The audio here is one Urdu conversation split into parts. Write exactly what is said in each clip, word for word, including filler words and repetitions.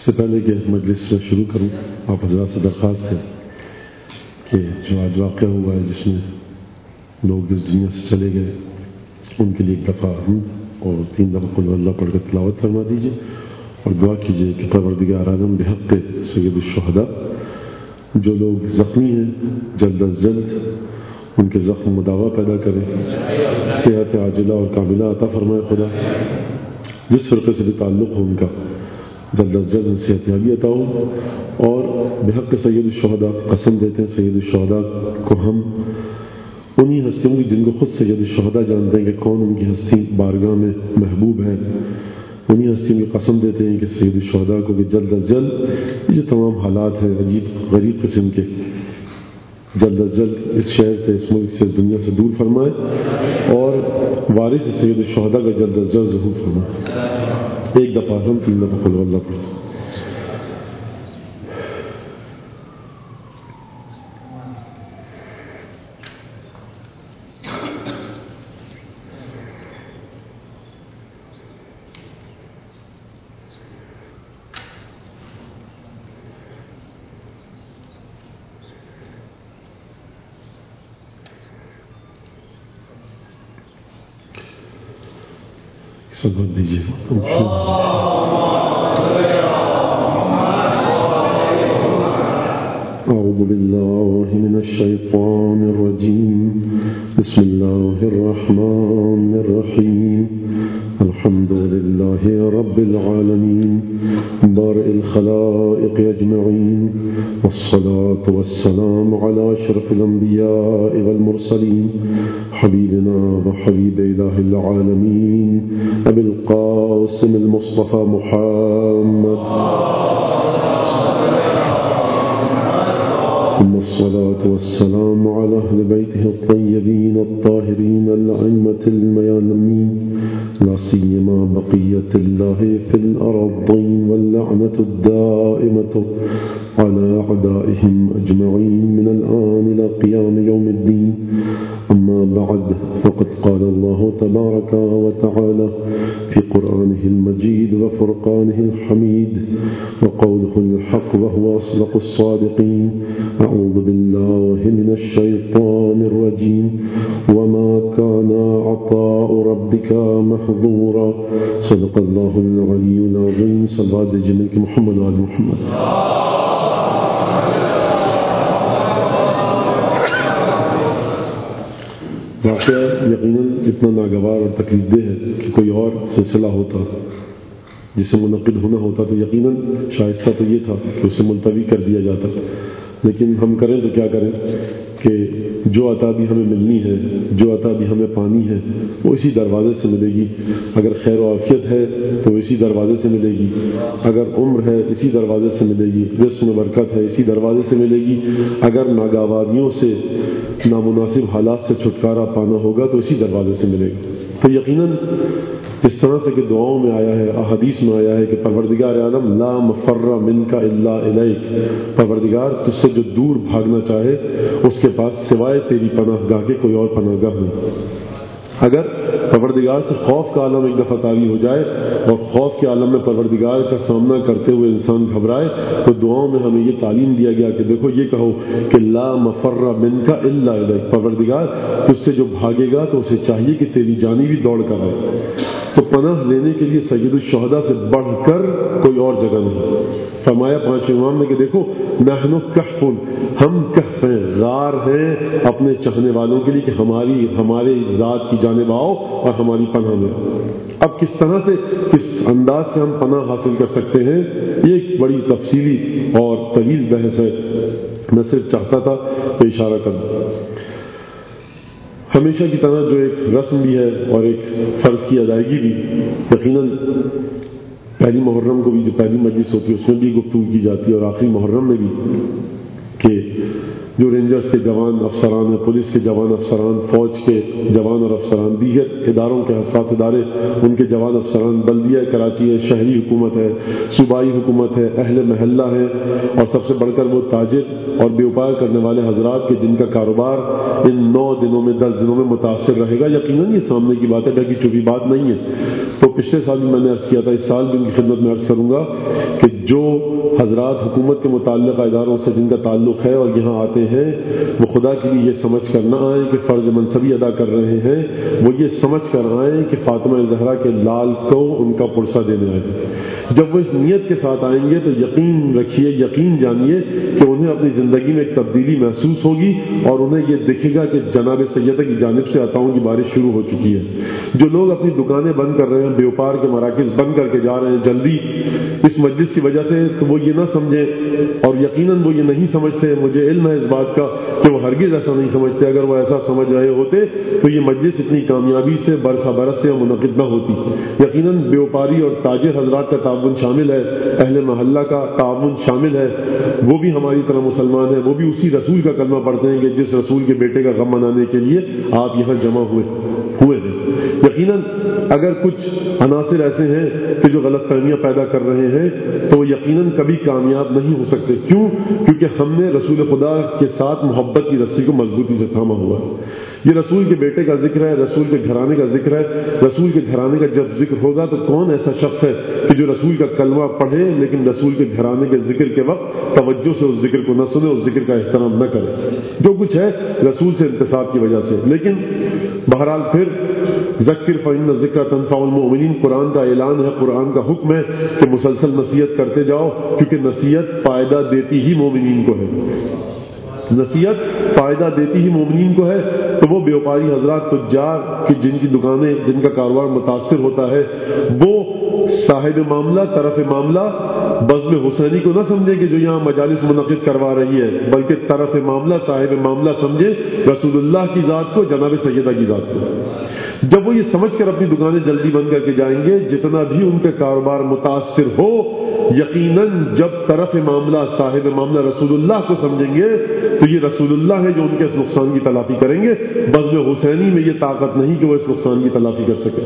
اس سے پہلے کہ مجلس سے شروع کروں، آپ حضرات سے درخواست ہے کہ جو آج واقعہ ہوا ہے جس میں لوگ اس دنیا سے چلے گئے، ان کے لیے ایک دفعہ ہم اور تین دفعہ قل اللہ پڑھ کر تلاوت فرما دیجیے اور دعا کیجیے کہ پروردگار عالم بحق سید الشہداء جو لوگ زخمی ہیں جلد از جلد ان کے زخم مداوا پیدا کرے، صحت عاجلہ اور کاملہ عطا فرمائے خدا، جس فرقے سے بھی تعلق ہو ان کا جلد از جلد صحت یابی عطا ہو، اور بحق سید الشہداء قسم دیتے ہیں سید الشہداء کو ہم انہی ہستیوں کی جن کو خود سید الشہداء جانتے ہیں کہ کون ان کی ہستی بارگاہ میں محبوب ہے، انہی ہستیوں کی قسم دیتے ہیں کہ سید الشہداء کو کہ جلد از جلد یہ جو تمام حالات ہیں عجیب غریب قسم کے، جلد از جلد اس شہر سے، اس ملک سے، اس دنیا سے دور فرمائے اور وارث سید الشہداء کا جلد از جلد ظہور فرمائے۔ ایک دفعہ ہم تین دفعہ قل اللہ پڑھیں۔ سبحان دیجیے اعوذ باللہ من الشیطان الرجیم، بسم اللہ الرحمن الرحیم، الحمد للہ رب العالمین بارئ الخلائق اجمعین، والصلاة والسلام على اشرف الانبیاء والمرسلین، حبیبنا وحبیب الہ العالمین ابی القاسم المصطفى محمد، ثم الصلاة والسلام على أهل بيته الطيبين الطاهرين الأئمة الميامين، لا سيما بقية الله في الأرضين، واللعنة الدائمة على أعدائهم أجمعين من الآن إلى قيام يوم الدين. أما بعد، فقد قال الله تبارك وتعالى في قرآنه المجيد وفرقانه الحميد وقوله الحق وهو أصدق الصادقين: أعوذ بالله من الشيطان الرجيم، وما كان عطاء ربك محظورا. صدق الله العلي العظيم. صلى الله عليه محمد وآل محمد. واقعہ یقیناً اتنا ناگوار اور تکلیف دہ ہے کہ کوئی اور سلسلہ ہوتا جسے منعقد ہونا ہوتا تو یقیناً شائستہ تو یہ تھا کہ اسے ملتوی کر دیا جاتا، لیکن ہم کریں تو کیا کریں کہ جو عطا بھی ہمیں ملنی ہے، جو عطا بھی ہمیں پانی ہے، وہ اسی دروازے سے ملے گی. اگر خیر و عافیت ہے تو اسی دروازے سے ملے گی، اگر عمر ہے اسی دروازے سے ملے گی، رزق میں برکت ہے اسی دروازے سے ملے گی، اگر ناگواریوں سے، نامناسب حالات سے چھٹکارا پانا ہوگا تو اسی دروازے سے ملے گا. تو یقیناً جس طرح سے کہ دعاؤں میں آیا ہے، احادیث میں آیا ہے کہ پروردگار عالم لا مفر منک الا الیک، پروردگار تجھ سے جو دور بھاگنا چاہے اس کے پاس سوائے تیری پناہ گاہ کے کوئی اور پناہ گاہ نہیں. اگر پروردگار سے خوف کا عالم ایک دفعہ طاری ہو جائے اور خوف کے عالم میں پروردگار کا سامنا کرتے ہوئے انسان گھبرائے تو دعاؤں میں ہمیں یہ تعلیم دیا گیا کہ دیکھو یہ کہو کہ لا مفر منک الا الیک، پروردگار تجھ سے جو بھاگے گا تو اسے چاہیے کہ تیری جانب بھی دوڑ کر آئے. تو پناہ لینے کے لیے سید الشہداء سے بڑھ کر کوئی اور جگہ نہیں. فرمایا پانچ امام نے کہ دیکھو نحن کہف، ہم کہف ہیں، غار ہیں اپنے چاہنے والوں کے لیے کہ ہماری ہمارے ذات کی جانب آؤ اور ہماری پناہ میں. اب کس طرح سے، کس انداز سے ہم پناہ حاصل کر سکتے ہیں، یہ ایک بڑی تفصیلی اور طویل بحث ہے. میں صرف چاہتا تھا کہ اشارہ کر دوں. ہمیشہ کی طرح جو ایک رسم بھی ہے اور ایک فرض کی ادائیگی بھی، یقیناً پہلی محرم کو بھی جو پہلی مجلس ہوتی ہے اس میں بھی گفتگو کی جاتی ہے اور آخری محرم میں بھی، کہ جو رینجرز کے جوان افسران ہیں، پولیس کے جوان افسران، فوج کے جوان اور افسران، دیگر اداروں کے حساس ادارے ان کے جوان افسران، بلدیہ کراچی ہے، شہری حکومت ہے، صوبائی حکومت ہے، اہل محلہ ہے، اور سب سے بڑھ کر وہ تاجر اور بیوپار کرنے والے حضرات کے جن کا کاروبار ان نو دنوں میں دس دنوں میں متاثر رہے گا. یقیناً یہ سامنے کی بات ہے، ڈھکی چھپی بات نہیں ہے. تو پچھلے سال بھی میں نے عرض کیا تھا، اس سال بھی ان کی خدمت میں عرض کروں گا کہ جو حضرات حکومت کے متعلقہ اداروں سے جن کا تعلق ہے اور یہاں آتے ہیں، وہ خدا کے لیے یہ سمجھ کر نہ آئیں کہ فرض منصبی ادا کر رہے ہیں، وہ یہ سمجھ کر آئیں کہ فاطمہ زہرا کے لال کو ان کا پرسہ دینے آئے. جب وہ اس نیت کے ساتھ آئیں گے تو یقین رکھیے، یقین جانیے کہ انہیں اپنی زندگی میں ایک تبدیلی محسوس ہوگی اور انہیں یہ دکھے گا کہ جناب سیدہ کی جانب سے عطاؤں کی بارش شروع ہو چکی ہے. جو لوگ اپنی دکانیں بند کر رہے ہیں، بیوپار کے مراکز بند کر کے جا رہے ہیں جلدی اس مجلس کی وجہ سے، تو وہ یہ نہ سمجھیں، اور یقیناً وہ یہ نہیں سمجھتے، مجھے علم ہے اس بات کا کہ وہ ہرگز ایسا نہیں سمجھتے. اگر وہ ایسا سمجھ رہے ہوتے تو یہ مجلس اتنی کامیابی سے برسہ برس سے منعقد نہ ہوتی. یقیناً بیوپاری اور تاجر حضرات کا تعاون شامل ہے، اہل محلہ کا تعاون شامل ہے، وہ بھی ہماری طرح مسلمان ہیں، وہ بھی اسی رسول کا کلمہ پڑھتے ہیں کہ جس رسول کے بیٹے کا غم منانے کے لیے آپ یہاں جمع ہوئے ہوئے ہیں. یقیناً اگر کچھ عناصر ایسے ہیں کہ جو غلط فہمیاں پیدا کر رہے ہیں تو وہ یقیناً کبھی کامیاب نہیں ہو سکتے. کیوں؟ کیونکہ ہم نے رسول خدا کے ساتھ محبت کی رسی کو مضبوطی سے تھاما ہوا ہے. یہ رسول کے بیٹے کا ذکر ہے، رسول کے گھرانے کا ذکر ہے. رسول کے گھرانے کا جب ذکر ہوگا تو کون ایسا شخص ہے کہ جو رسول کا کلمہ پڑھے لیکن رسول کے گھرانے کے ذکر کے وقت توجہ سے اس ذکر کو نہ سنے، اس ذکر کا احترام نہ کرے. جو کچھ ہے رسول سے انتصاب کی وجہ سے. لیکن بہرحال پھر ذکر فإن ذکر تنفع المؤمنین، قرآن کا اعلان ہے، قرآن کا حکم ہے کہ مسلسل نصیحت کرتے جاؤ، کیونکہ نصیحت فائدہ دیتی ہی مومنین کو ہے. نصیحت فائدہ دیتی ہی مومنین کو ہے. تو وہ بیوپاری حضرات تجار کی جن کی دکانیں جن کا کاروبار متاثر ہوتا ہے، وہ صاحب معاملہ طرف معاملہ بزم حسینی کو نہ سمجھے کہ جو یہاں مجالس منعقد کروا رہی ہے، بلکہ طرف معاملہ صاحب معاملہ سمجھے رسول اللہ کی ذات کو، جناب سیدہ کی ذات کو. جب وہ یہ سمجھ کر اپنی دکانیں جلدی بند کر کے جائیں گے، جتنا بھی ان کا کاروبار متاثر ہو، یقیناً جب طرف معاملہ صاحب معاملہ رسول اللہ کو سمجھیں گے تو یہ رسول اللہ ہے جو ان کے اس نقصان کی تلافی کریں گے. بزم حسینی میں یہ طاقت نہیں کہ وہ اس نقصان کی تلافی کر سکے.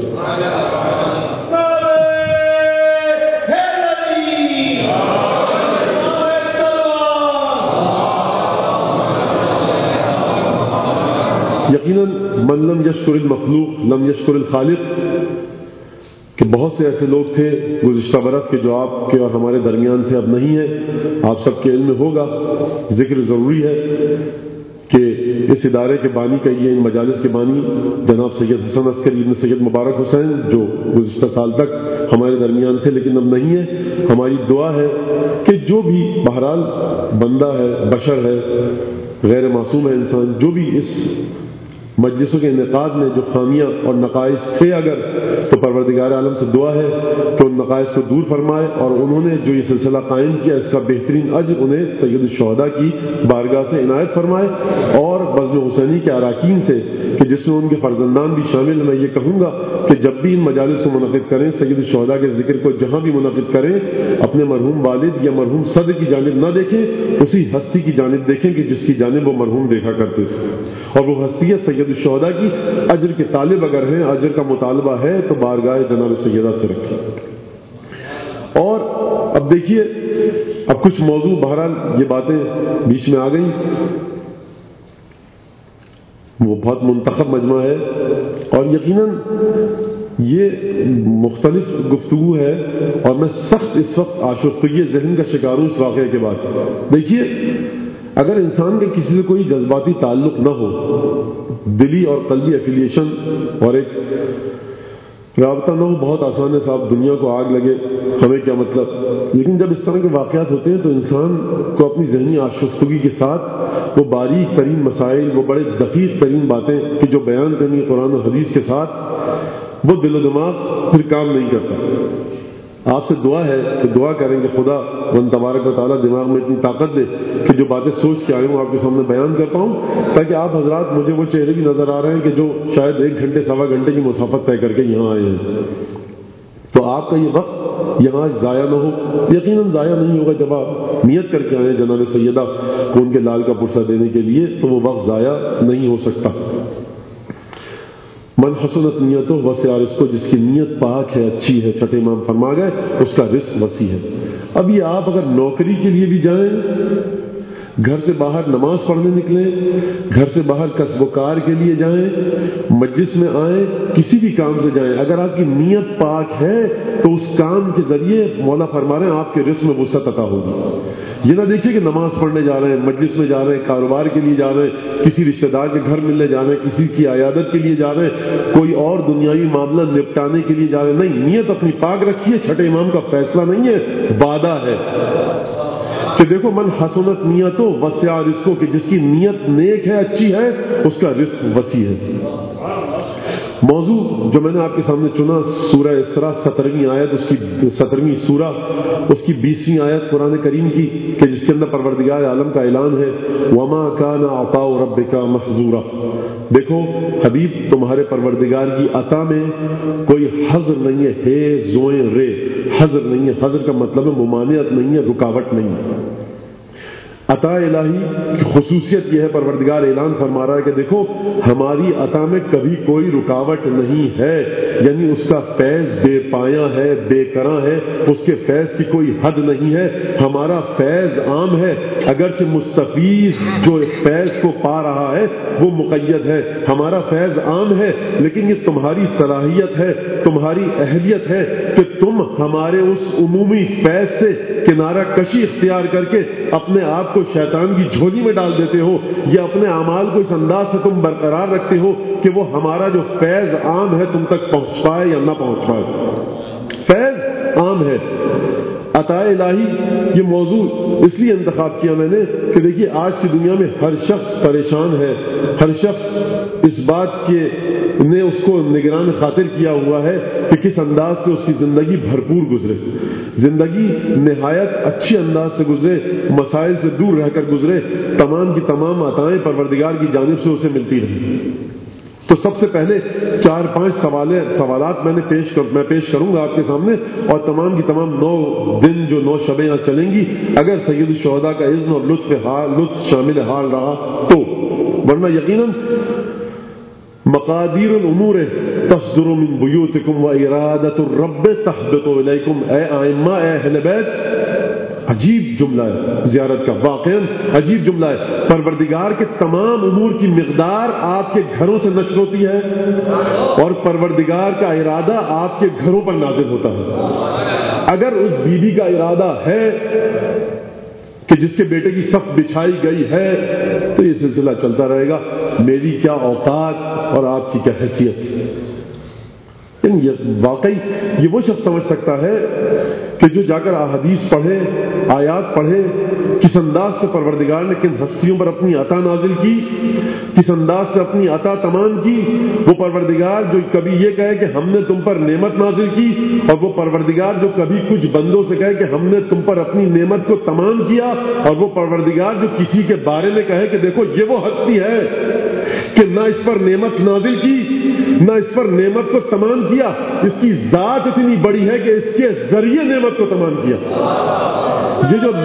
یقیناً من لم یشکر المخلوق لم یشکر الخالق، کہ بہت سے ایسے لوگ تھے گزشتہ برس کے جو آپ کے اور ہمارے درمیان تھے، اب نہیں ہے. آپ سب کے علم میں ہوگا. ذکر ضروری ہے کہ اس ادارے کے بانی کا یہ ان مجالس کے بانی جناب سید حسن عسکری ابن سید مبارک حسین، جو گزشتہ سال تک ہمارے درمیان تھے لیکن اب نہیں ہے. ہماری دعا ہے کہ جو بھی بہرحال بندہ ہے، بشر ہے، غیر معصوم ہے انسان، جو بھی اس مجلسوں کے انعقاد میں جو خامیاں اور نقائص تھے اگر، تو پروردگار عالم سے دعا ہے کہ ان نقائص کو دور فرمائے، اور انہوں نے جو یہ سلسلہ قائم کیا اس کا بہترین اجر انہیں سید الشہداء کی بارگاہ سے عنایت فرمائے. اور بزم حسینی کے اراکین سے کہ جس میں ان کے فرزندان بھی شامل، میں یہ کہوں گا کہ جب بھی ان مجالس کو منعقد کریں، سید الشہداء کے ذکر کو جہاں بھی منعقد کریں، اپنے مرحوم والد یا مرحوم صدر کی جانب نہ دیکھیں، اسی ہستی کی جانب دیکھیں کہ جس کی جانب وہ مرحوم دیکھا کرتے تھے. اور وہ ہستی ہے سید الشہداء کی. اجر کے طالب اگر ہیں، اجر کا مطالبہ ہے تو بارگاہ جناب سیدہ سے رکھیں. اور اب دیکھیے، اب کچھ موضوع بہرحال یہ باتیں بیچ میں آ گئی. وہ بہت منتخب مجمع ہے اور یقیناً یہ مختلف گفتگو ہے، اور میں سخت اس وقت آشفتگی ذہن کا شکار ہوں اس واقعے کے بعد. دیکھیے، اگر انسان کے کسی سے کوئی جذباتی تعلق نہ ہو، دلی اور قلبی ایفیلیشن اور ایک رابطہ نہ ہو، بہت آسان ہے صاحب، دنیا کو آگ لگے، ہمیں کیا مطلب. لیکن جب اس طرح کے واقعات ہوتے ہیں تو انسان کو اپنی ذہنی آشفتگی کے ساتھ وہ باریک ترین مسائل، وہ بڑے دقیق ترین باتیں کہ جو بیان کرنی قرآن و حدیث کے ساتھ، وہ دل و دماغ پھر کام نہیں کرتا. آپ سے دعا ہے کہ دعا کریں کہ خدا ون تبارک و تعالیٰ دماغ میں اتنی طاقت دے کہ جو باتیں سوچ کے آئے ہوں آپ کے سامنے بیان کر پاؤں، تاکہ آپ حضرات، مجھے وہ چہرے بھی نظر آ رہے ہیں کہ جو شاید ایک گھنٹے سوا گھنٹے کی مسافت طے کر کے یہاں آئے ہیں. تو آپ کا یہ وقت یہاں ضائع نہ ہو. یقیناً ضائع نہیں ہوگا. جب آپ نیت کر کے آئے جناب سیدہ کو ان کے لال کا پرسہ دینے کے لیے تو وہ وقت ضائع نہیں ہو سکتا. من حسنت نیتوں وسع رزقو، جس کی نیت پاک ہے، اچھی ہے، چھٹے امام فرما گئے اس کا رزق وسیع ہے. اب یہ آپ اگر نوکری کے لیے بھی جائیں، گھر سے باہر نماز پڑھنے نکلیں، گھر سے باہر کسب و کار کے لیے جائیں، مجلس میں آئیں، کسی بھی کام سے جائیں، اگر آپ کی نیت پاک ہے تو اس کام کے ذریعے مولا فرما رہے ہیں آپ کے رزق میں وسعت عطا ہوگی. یہ نہ دیکھیے کہ نماز پڑھنے جا رہے ہیں، مجلس میں جا رہے ہیں، کاروبار کے لیے جا رہے ہیں، کسی رشتہ دار کے گھر ملنے جا رہے ہیں، کسی کی عیادت کے لیے جا رہے ہیں، کوئی اور دنیاوی معاملہ نپٹانے کے لیے جا رہے ہیں. نہیں، نیت اپنی پاک رکھیے. چھٹے امام کا فیصلہ نہیں ہے، وعدہ ہے کہ دیکھو من حسنت نیتوں وسع رزقو، کہ جس کی نیت نیک ہے، اچھی ہے، اس کا رزق وسیع ہے. موضوع جو میں نے آپ کے سامنے چنا سورہ اسراء سترویں آیت، اس کی سترویں سورہ اس کی بیسویں آیت قرآن کریم کی، کہ جس کے اندر پروردگار عالم کا اعلان ہے وما کان عطاء ربک محظورا. دیکھو حبیب، تمہارے پروردگار کی عطا میں کوئی حظر نہیں ہے، ہے زوئیں رے، حظر نہیں ہے. حظر کا مطلب ہے ممانعت نہیں ہے، رکاوٹ نہیں ہے. عطا الہی کی خصوصیت یہ ہے، پروردگار اعلان فرما رہا ہے کہ دیکھو ہماری عطا میں کبھی کوئی رکاوٹ نہیں ہے، یعنی اس کا فیض بے پایاں ہے، بے کراں ہے، اس کے فیض کی کوئی حد نہیں ہے. ہمارا فیض عام ہے، اگرچہ مستفیض جو فیض کو پا رہا ہے وہ مقید ہے. ہمارا فیض عام ہے، لیکن یہ تمہاری صلاحیت ہے، تمہاری اہلیت ہے کہ تم ہمارے اس عمومی فیض سے کنارہ کشی اختیار کر کے اپنے آپ کو شیطان کی جھولی میں ڈال دیتے ہو، یا اپنے اعمال کو اس انداز سے تم برقرار رکھتے ہو کہ وہ ہمارا جو فیض عام ہے تم تک پہنچ پائے یا نہ پہنچ پائے. فیض عام ہے. عطا الہی یہ موضوع اس لیے انتخاب کیا میں نے کہ دیکھیے آج کی دنیا میں ہر شخص پریشان ہے، ہر شخص اس بات کے نے اس کو نگران خاطر کیا ہوا ہے کہ کس انداز سے اس کی زندگی بھرپور گزرے، زندگی نہایت اچھی انداز سے گزرے، مسائل سے دور رہ کر گزرے، تمام کی تمام عطائیں پروردگار کی جانب سے اسے ملتی رہیں. تو سب سے پہلے چار پانچ سوالات میں نے پیش کر میں پیش کروں گا آپ کے سامنے، اور تمام کی تمام نو دن جو نو شبیں یہاں چلیں گی اگر سید الشہداء کا اذن اور لطف حال لطف شامل حال رہا تو، ورنہ یقیناً مقادیر الامور تصدر من بیوتکم و ارادت الرب تحبط الیکم. اے ائمہ، اے اہل بیت، عجیب جملہ ہے زیارت کا، واقعاً عجیب جملہ ہے. پروردگار کے تمام امور کی مقدار آپ کے گھروں سے نشر ہوتی ہے، اور پروردگار کا ارادہ آپ کے گھروں پر نازل ہوتا ہے. اگر اس بیوی کا ارادہ ہے کہ جس کے بیٹے کی صف بچھائی گئی ہے تو یہ سلسلہ چلتا رہے گا. میری کیا اوقات اور آپ کی کیا حیثیت. واقعی یہ وہ شخص سمجھ سکتا ہے کہ جو جا کر احادیث پڑھے، آیات پڑھے، کس انداز سے پروردگار نے کن ہستیوں پر اپنی عطا نازل کی، کس انداز سے اپنی عطا تمام کی. وہ پروردگار جو کبھی یہ کہے کہ ہم نے تم پر نعمت نازل کی، اور وہ پروردگار جو کبھی کچھ بندوں سے کہے کہ ہم نے تم پر اپنی نعمت کو تمام کیا، اور وہ پروردگار جو کسی کے بارے میں کہے کہ دیکھو یہ وہ ہستی ہے کہ نہ اس پر نعمت نازل کی، نہ اس پر نعمت کو تمام کیا، اس کی ذات اتنی بڑی ہے کہ اس کے ذریعے نعمت کو تمام کیا. یہ جو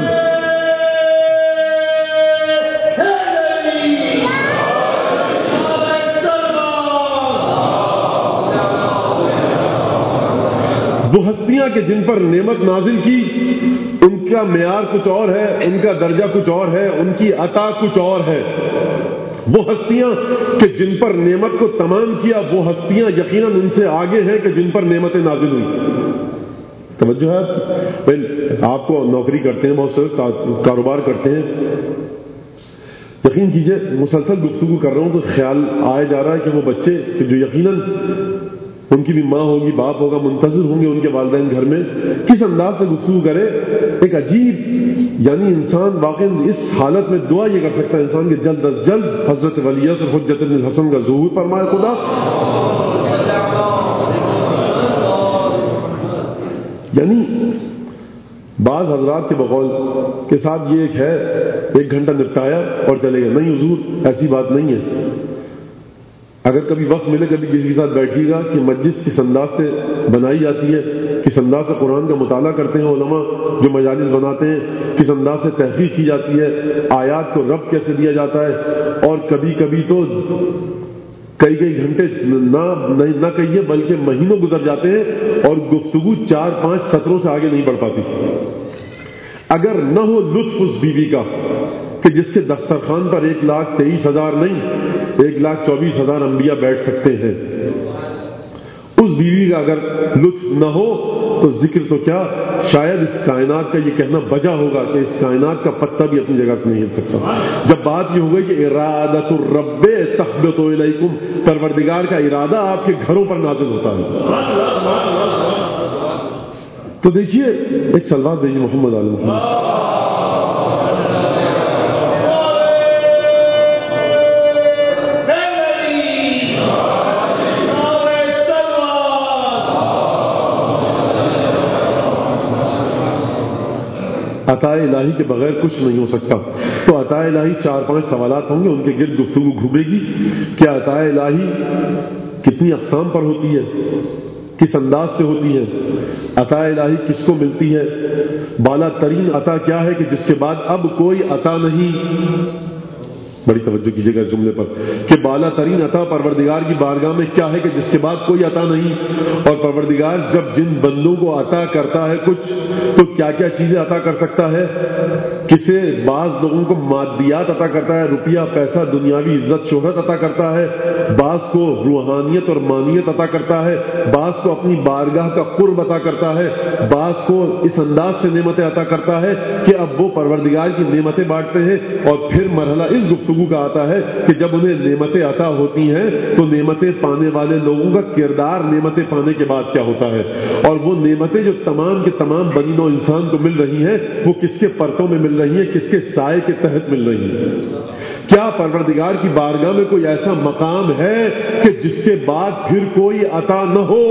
وہ ہستیاں کہ جن پر نعمت نازل کی، ان کا معیار کچھ اور ہے، ان کا درجہ کچھ اور ہے، ان کی عطا کچھ اور ہے. وہ ہستیاں کہ جن پر نعمت کو تمام کیا، وہ ہستیاں یقیناً ان سے آگے ہیں کہ جن پر نعمتیں نازل ہوئی. توجہ ہے؟ آپ کو نوکری کرتے ہیں، بہت سے کاروبار کرتے ہیں، یقین کیجئے مسلسل گفتگو کر رہا ہوں تو خیال آئے جا رہا ہے کہ وہ بچے جو یقیناً ان کی بھی ماں ہوگی، باپ ہوگا، منتظر ہوں گے ان کے والدین گھر میں، کس انداز سے گفتگو کرے. ایک عجیب، یعنی انسان واقعی اس حالت میں دعا یہ کر سکتا ہے انسان کہ جلد از جلد حضرت ولی اصغر حجت بن الحسن کا ظہور فرمائے خدا. یعنی بعض حضرات کے بقول کے ساتھ یہ ایک ہے ایک گھنٹہ نپٹایا اور چلے گئے. نہیں حضور، ایسی بات نہیں ہے. اگر کبھی وقت ملے، کبھی کسی کے ساتھ بیٹھیے گا کہ مجلس کس انداز سے بنائی جاتی ہے، کس انداز سے قرآن کا مطالعہ کرتے ہیں علماء جو مجالس بناتے ہیں، کس انداز سے تحقیق کی جاتی ہے، آیات کو رب کیسے دیا جاتا ہے، اور کبھی کبھی تو کئی کئی گھنٹے نہ نہ کہیے بلکہ مہینوں گزر جاتے ہیں اور گفتگو چار پانچ سطروں سے آگے نہیں بڑھ پاتی۔ اگر نہ ہو لطف اس بیوی کا کہ جس کے دسترخوان پر ایک لاکھ تیئیس ہزار نہیں ایک لاکھ چوبیس ہزار انبیاء بیٹھ سکتے ہیں، اس بیوی کا اگر لطف نہ ہو تو ذکر تو کیا، شاید اس کائنات کا یہ کہنا بجا ہوگا کہ اس کائنات کا پتہ بھی اپنی جگہ سے نہیں ہل سکتا۔ جب بات یہ ہوگی کہ ارادۃ الرب تحبط الیکم، پروردگار کا ارادہ آپ کے گھروں پر نازل ہوتا ہے، تو دیکھیے ایک صلوات بھیجیے محمد علیہ محمد۔ عطا الہی کے بغیر کچھ نہیں ہو سکتا، تو عطا الہی چار پانچ سوالات ہوں گے، ان کے گرد گفتگو گھومے گی کہ عطا الہی کتنی اقسام پر ہوتی ہے، کس انداز سے ہوتی ہے، عطا الہی کس کو ملتی ہے، بالا ترین عطا کیا ہے کہ جس کے بعد اب کوئی عطا نہیں۔ بڑی توجہ کیجیے گا اس جملے پر کہ بالا ترین عطا پروردگار کی بارگاہ میں کیا ہے کہ جس کے بعد کوئی عطا نہیں، اور پروردگار جب جن بندوں کو عطا کرتا ہے کچھ تو کیا کیا چیزیں عطا کر سکتا ہے، کسے بعض لوگوں کو مادیات عطا کرتا ہے، روپیہ پیسہ دنیاوی عزت شہرت عطا کرتا ہے، بعض کو روحانیت اور مانیت عطا کرتا ہے، بعض کو اپنی بارگاہ کا قرب عطا کرتا ہے، بعض کو اس انداز سے نعمتیں عطا کرتا ہے کہ اب وہ پروردگار کی نعمتیں بانٹتے ہیں، اور پھر مرحلہ اس گفتگو کا آتا ہے کہ جب انہیں نعمتیں عطا ہوتی ہیں تو نعمتیں پانے والے لوگوں کا کردار نعمتیں پانے کے بعد کیا ہوتا ہے، اور وہ نعمتیں جو تمام کے تمام بنی نوع انسان کو مل رہی ہیں وہ کس کے پرتوں میں مل رہی ہیں، کس کے سائے کے تحت مل رہی ہیں۔ کیا پروردگار کی بارگاہ میں کوئی ایسا مقام ہے کہ جس کے بعد پھر کوئی عطا نہ ہو،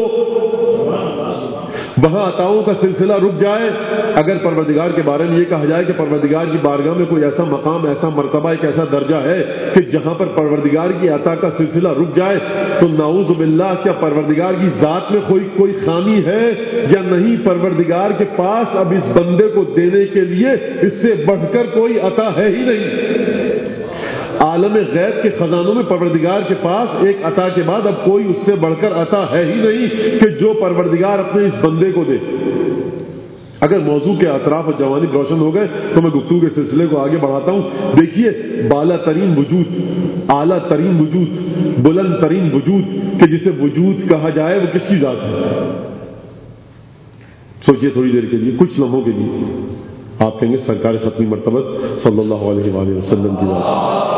وہاں عطاؤں کا سلسلہ رک جائے؟ اگر پروردگار کے بارے میں یہ کہا جائے کہ پروردگار کی بارگاہ میں کوئی ایسا مقام، ایسا مرتبہ، ایک ایسا درجہ ہے کہ جہاں پر پروردگار کی عطا کا سلسلہ رک جائے، تو نعوذ باللہ کیا پروردگار کی ذات میں کوئی کوئی خامی ہے یا نہیں؟ پروردگار کے پاس اب اس بندے کو دینے کے لیے اس سے بڑھ کر کوئی عطا ہے ہی نہیں۔ عالم غیب کے خزانوں میں پروردگار کے پاس ایک عطا کے بعد اب کوئی اس سے بڑھ کر عطا ہے ہی نہیں کہ جو پروردگار اپنے اس بندے کو دے۔ اگر موضوع کے اطراف اور جوانب روشن ہو گئے تو میں گفتگو کے سلسلے کو آگے بڑھاتا ہوں۔ دیکھیے بالا ترین وجود، اعلیٰ ترین وجود، بلند ترین وجود کہ جسے وجود کہا جائے وہ کس کی ذات ہے؟ سوچئے تھوڑی دیر کے لیے، کچھ لمحوں کے لیے۔ آپ کہیں گے سرکار ختمی مرتبت صلی اللہ علیہ وآلہ وسلم کی ذات۔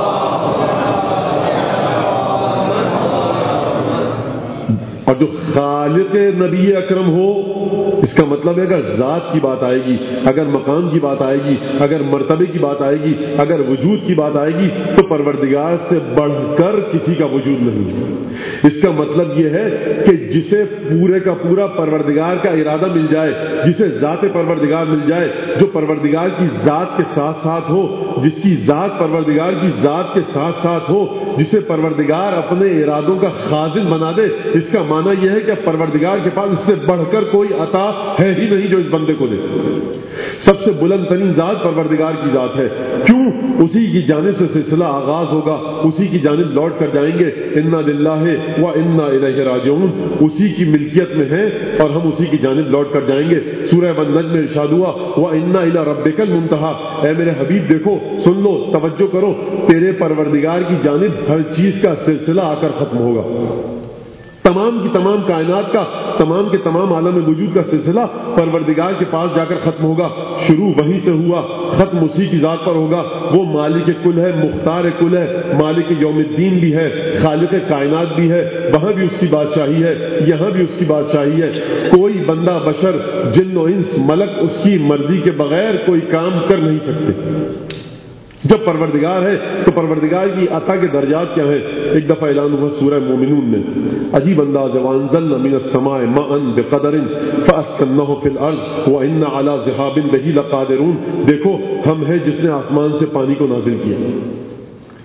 اور جو خالق نبی اکرم ہو، اس کا مطلب ہے اگر ذات کی بات آئے گی، اگر مقام کی بات آئے گی، اگر مرتبے کی بات آئے گی، اگر وجود کی بات آئے گی تو پروردگار سے بڑھ کر کسی کا وجود نہیں۔ اس کا مطلب یہ ہے کہ جسے پورے کا پورا پروردگار کا ارادہ مل جائے، جسے ذات پروردگار مل جائے، جو پروردگار کی ذات کے ساتھ ساتھ ہو، جس کی ذات پروردگار کی ذات کے ساتھ ساتھ ہو، جسے پروردگار اپنے ارادوں کا خازن بنا دے، اس کا معنی یہ ہے کہ پروردگار کے پاس اس سے بڑھ کر کوئی عطا ہے ہی نہیں جو اس بندے کو دے۔ سب سے بلند ترین ذات پروردگار کی ذات ہے، کیوں؟ اسی کی جانب سے سلسلہ آغاز ہوگا، اسی کی جانب لوٹ کر جائیں گے۔ انا للہ و انا الیہ راجعون، اسی کی ملکیت میں ہے اور ہم اسی کی جانب لوٹ کر جائیں گے۔ سورہ والنجم میں ارشاد ہوا وانا الی ربک المنتہی، اے میرے حبیب دیکھو، سن لو، توجہ کرو، تیرے پروردگار کی جانب ہر چیز کا سلسلہ آ کر ختم ہوگا۔ تمام کی تمام کائنات کا، تمام کے تمام عالم وجود کا سلسلہ پروردگار کے پاس جا کر ختم ہوگا۔ شروع وہیں سے ہوا، ختم اسی کی ذات پر ہوگا۔ وہ مالک کل ہے، مختار کل ہے، مالک یوم الدین بھی ہے، خالق کائنات بھی ہے، وہاں بھی اس کی بادشاہی ہے، یہاں بھی اس کی بادشاہی ہے۔ کوئی بندہ بشر، جن و انس، ملک اس کی مرضی کے بغیر کوئی کام کر نہیں سکتے۔ جب پروردگار ہے تو پروردگار کی عطا کے درجات کیا ہیں؟ ایک دفعہ اعلان ہوا سورہ مومنون میں، عجیب انداز ہے، وانزلنا من السماء ماء بقدر فاسقناه في الارض وانا على ذهاب به لقادرون۔ دیکھو ہم ہیں جس نے آسمان سے پانی کو نازل کیا،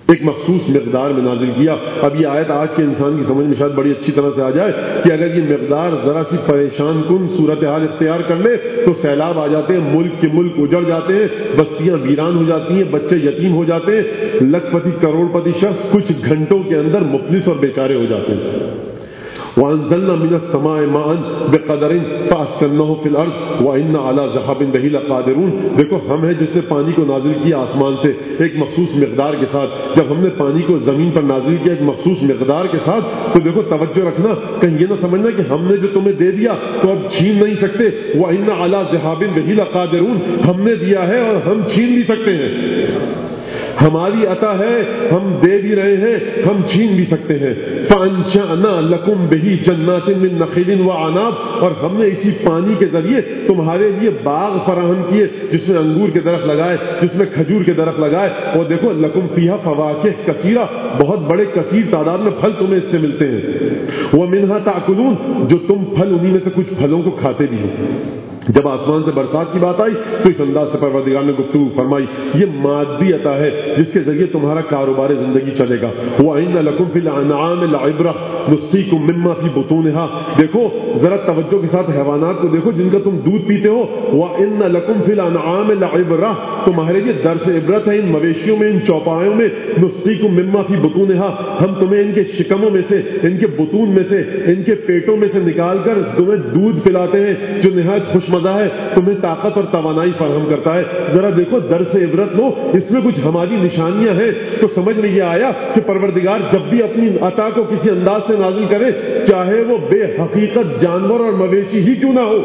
ایک مخصوص مقدار میں نازل کیا. اب یہ آیت آج کے انسان کی سمجھ میں شاید بڑی اچھی طرح سے آ جائے کہ اگر یہ مقدار ذرا سی پریشان کن صورتحال اختیار کر لے تو سیلاب آ جاتے ہیں، ملک کے ملک اجڑ جاتے ہیں، بستیاں ویران ہو جاتی ہیں، بچے یتیم ہو جاتے ہیں، لاکھ پتی کروڑ پتی شخص کچھ گھنٹوں کے اندر مفلس اور بیچارے ہو جاتے ہیں. وَأَنزَلْنَا مِنَ السَّمَاءِ مَاءً بِقَدَرٍ فَأَسْكَنَّاهُ فِي الْأَرْضِ وَإِنَّا عَلَى ذَهَابٍ بِهِ لَقَادِرُونَ. دیکھو ہم ہیں جس نے پانی کو نازل کیا آسمان سے ایک مخصوص مقدار کے ساتھ. جب ہم نے پانی کو زمین پر نازل کیا ایک مخصوص مقدار کے ساتھ تو دیکھو توجہ رکھنا، کہیں یہ نہ سمجھنا کہ ہم نے جو تمہیں دے دیا تو اب چھین نہیں سکتے. وَإِنَّا عَلَى ذَهَابٍ بِهِ لَقَادِرُونَ. ہم نے دیا ہے اور ہم چھین بھی سکتے ہیں، ہماری عطا ہے، ہم دے بھی رہے ہیں، ہم چھین بھی سکتے ہیں. فَأَنشَأْنَا لَكُمْ بِهِ جَنَّاتٍ مِّن نَخِيلٍ وَأَعْنَابٍ. اور ہم نے اسی پانی کے ذریعے تمہارے لیے باغ فراہم کیے جس میں انگور کے درخت لگائے، جس میں کھجور کے درخت لگائے. اور دیکھو لَكُمْ فِيهَا فَوَاكِهُ كَثِيرَةٌ، بہت بڑے کثیر تعداد میں پھل تمہیں اس سے ملتے ہیں. وَمِنْهَا تَأْكُلُونَ، جو تم پھل انہی میں سے کچھ پھلوں کو کھاتے بھی ہو. جب آسمان سے برسات کی بات آئی تو اس انداز سے پروردگار نے گفتگو فرمائی یہ مادی عطا ہے جس کے ذریعے تمہارا کاروبار زندگی چلے گا. وَإِنَّ لَكُمْ فِي الْأَنْعَامِ لَعِبْرَةً نُسْقِيكُم مِّمَّا فِي بُطُونِهَا. دیکھو ذرا توجہ کے ساتھ حیوانات کو دیکھو جن کا تم دودھ پیتے ہو. وَإِنَّ لَكُمْ فِي الْأَنْعَامِ لَعِبْرَةً، تمہارے لیے درس عبرت ہے ان مویشیوں میں، ان چوپایوں میں. نُسْقِيكُم مِّمَّا فِي بُطُونِهَا، ہم تمہیں ان کے شکموں میں سے، ان کے بطون میں سے، ان کے پیٹوں میں سے نکال کر تمہیں دودھ پلاتے ہیں جو نہایت خوش مزہ ہے، تمہیں طاقت اور توانائی فراہم کرتا ہے. ذرا دیکھو درس عبرت لو، اس میں کچھ ہماری نشانیاں ہیں. تو سمجھ میں یہ آیا کہ پروردگار جب بھی اپنی عطا کو کسی انداز سے نازل کرے چاہے وہ بے حقیقت جانور اور مویشی ہی کیوں نہ ہو،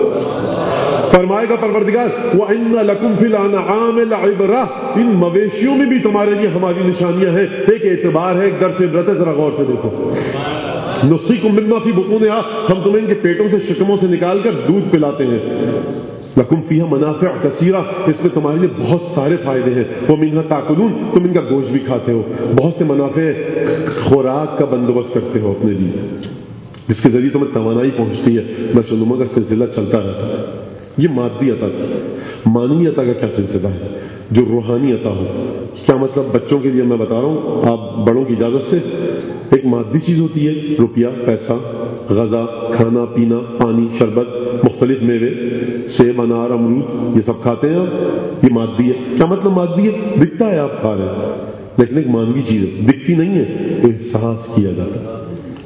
فرمائے گا پروردگار وَإِنَّ لَكُمْ فِي الْأَنْعَامِ لَعِبْرَةً، ان مویشیوں میں بھی تمہارے لیے ہماری نشانیاں ہیں. ایک اعتبار ہے، ایک درس عبرت ہے. ذرا غور سے دیکھو. نُسْقِيكُم مِّمَّا فِي بُطُونِهَا، ہم تمہیں ان کے پیٹوں سے شکموں سے نکال کر دودھ پلاتے ہیں. لَكُمْ فِيهَا مَنَافِعُ كَثِيرَةٌ، اس میں تمہارے لیے بہت سارے فائدے ہیں. وَمِنْهَا تَأْكُلُونَ، تم ان کا گوشت بھی کھاتے ہو. بہت سے منافع خوراک کا بندوبست کرتے ہو اپنے لیے جس کے ذریعے تمہیں توانائی پہنچتی ہے. نشوونما کا سلسلہ چلتا رہتا ہے. یہ مادی عطا تھی. معنوی عطا کا کیا سلسلہ ہے جو روحانی عطا ہو؟ کیا مطلب؟ بچوں کے لیے میں بتا رہا ہوں، آپ بڑوں کی اجازت سے. ایک مادی چیز ہوتی ہے روپیہ، پیسہ، غذا، کھانا پینا، پانی، شربت، مختلف میوے، سیب، انار، امرود، یہ سب کھاتے ہیں آپ، یہ مادی ہے. کیا مطلب مادی ہے؟ دکھتا ہے آپ کھا رہے ہیں لیکن ایک مانوی چیز ہے، دکھتی نہیں ہے، احساس کیا جاتا ہے.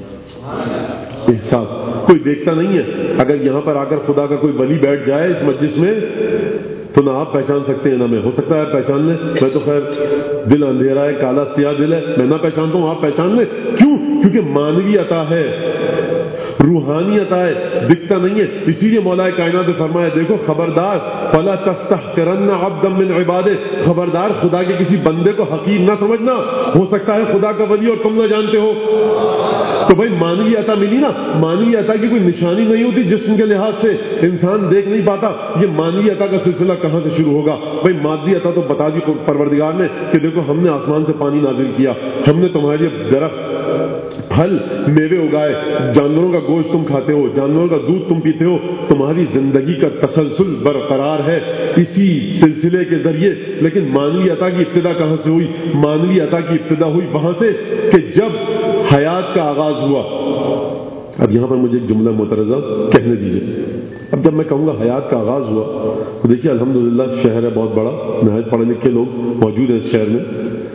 احساس کوئی دیکھتا نہیں ہے. اگر یہاں پر آ کر خدا کا کوئی ولی بیٹھ جائے اس مجلس میں تو نہ آپ پہچان سکتے ہیں نہ میں. ہو سکتا ہے پہچان لیں، میں تو خیر دل اندھیرا ہے، کالا سیاہ دل ہے، میں نہ پہچانتا ہوں، آپ پہچان لیں. کیوں؟ کیونکہ مانوی عطا ہے، روحانی عطا ہے، دکھتا نہیں ہے. اسی لیے مولا کائنات نے فرمایا دیکھو خبردار فلا تستحقرن عبدا من عباده، خبردار خدا کے کسی بندے کو حقیر نہ سمجھنا. ہو سکتا ہے خدا کا ولی اور تم نہ جانتے ہو. تو بھائی مانوی عطا ملی نا. مانوی عطا کی کوئی نشانی نہیں ہوتی جسم کے لحاظ سے انسان دیکھ نہیں پاتا. یہ مانوی عطا کا سلسلہ کہاں سے شروع ہوگا؟ بھائی مادی عطا تو بتا دی پروردگار نے کہ دیکھو ہم نے آسمان سے پانی نازل کیا، ہم نے تمہارے لیے درخت، پھل، میوے اگائے، جانوروں کا گوشت تم کھاتے ہو، جانوروں کا دودھ تم پیتے ہو، تمہاری زندگی کا تسلسل برقرار ہے اسی سلسلے کے ذریعے. لیکن مانوی عطا کی ابتدا کہاں سے ہوئی؟ مانوی عطا کی ابتدا ہوئی وہاں سے کہ جب حیات کا آغاز ہوا. اب یہاں پر مجھے ایک جملہ مترجہ کہنے دیجیے. اب جب میں کہوں گا حیات کا آغاز ہوا تو دیکھیے الحمدللہ شہر ہے بہت بڑا، نہایت پڑھے لکھے لوگ موجود ہیں اس شہر میں.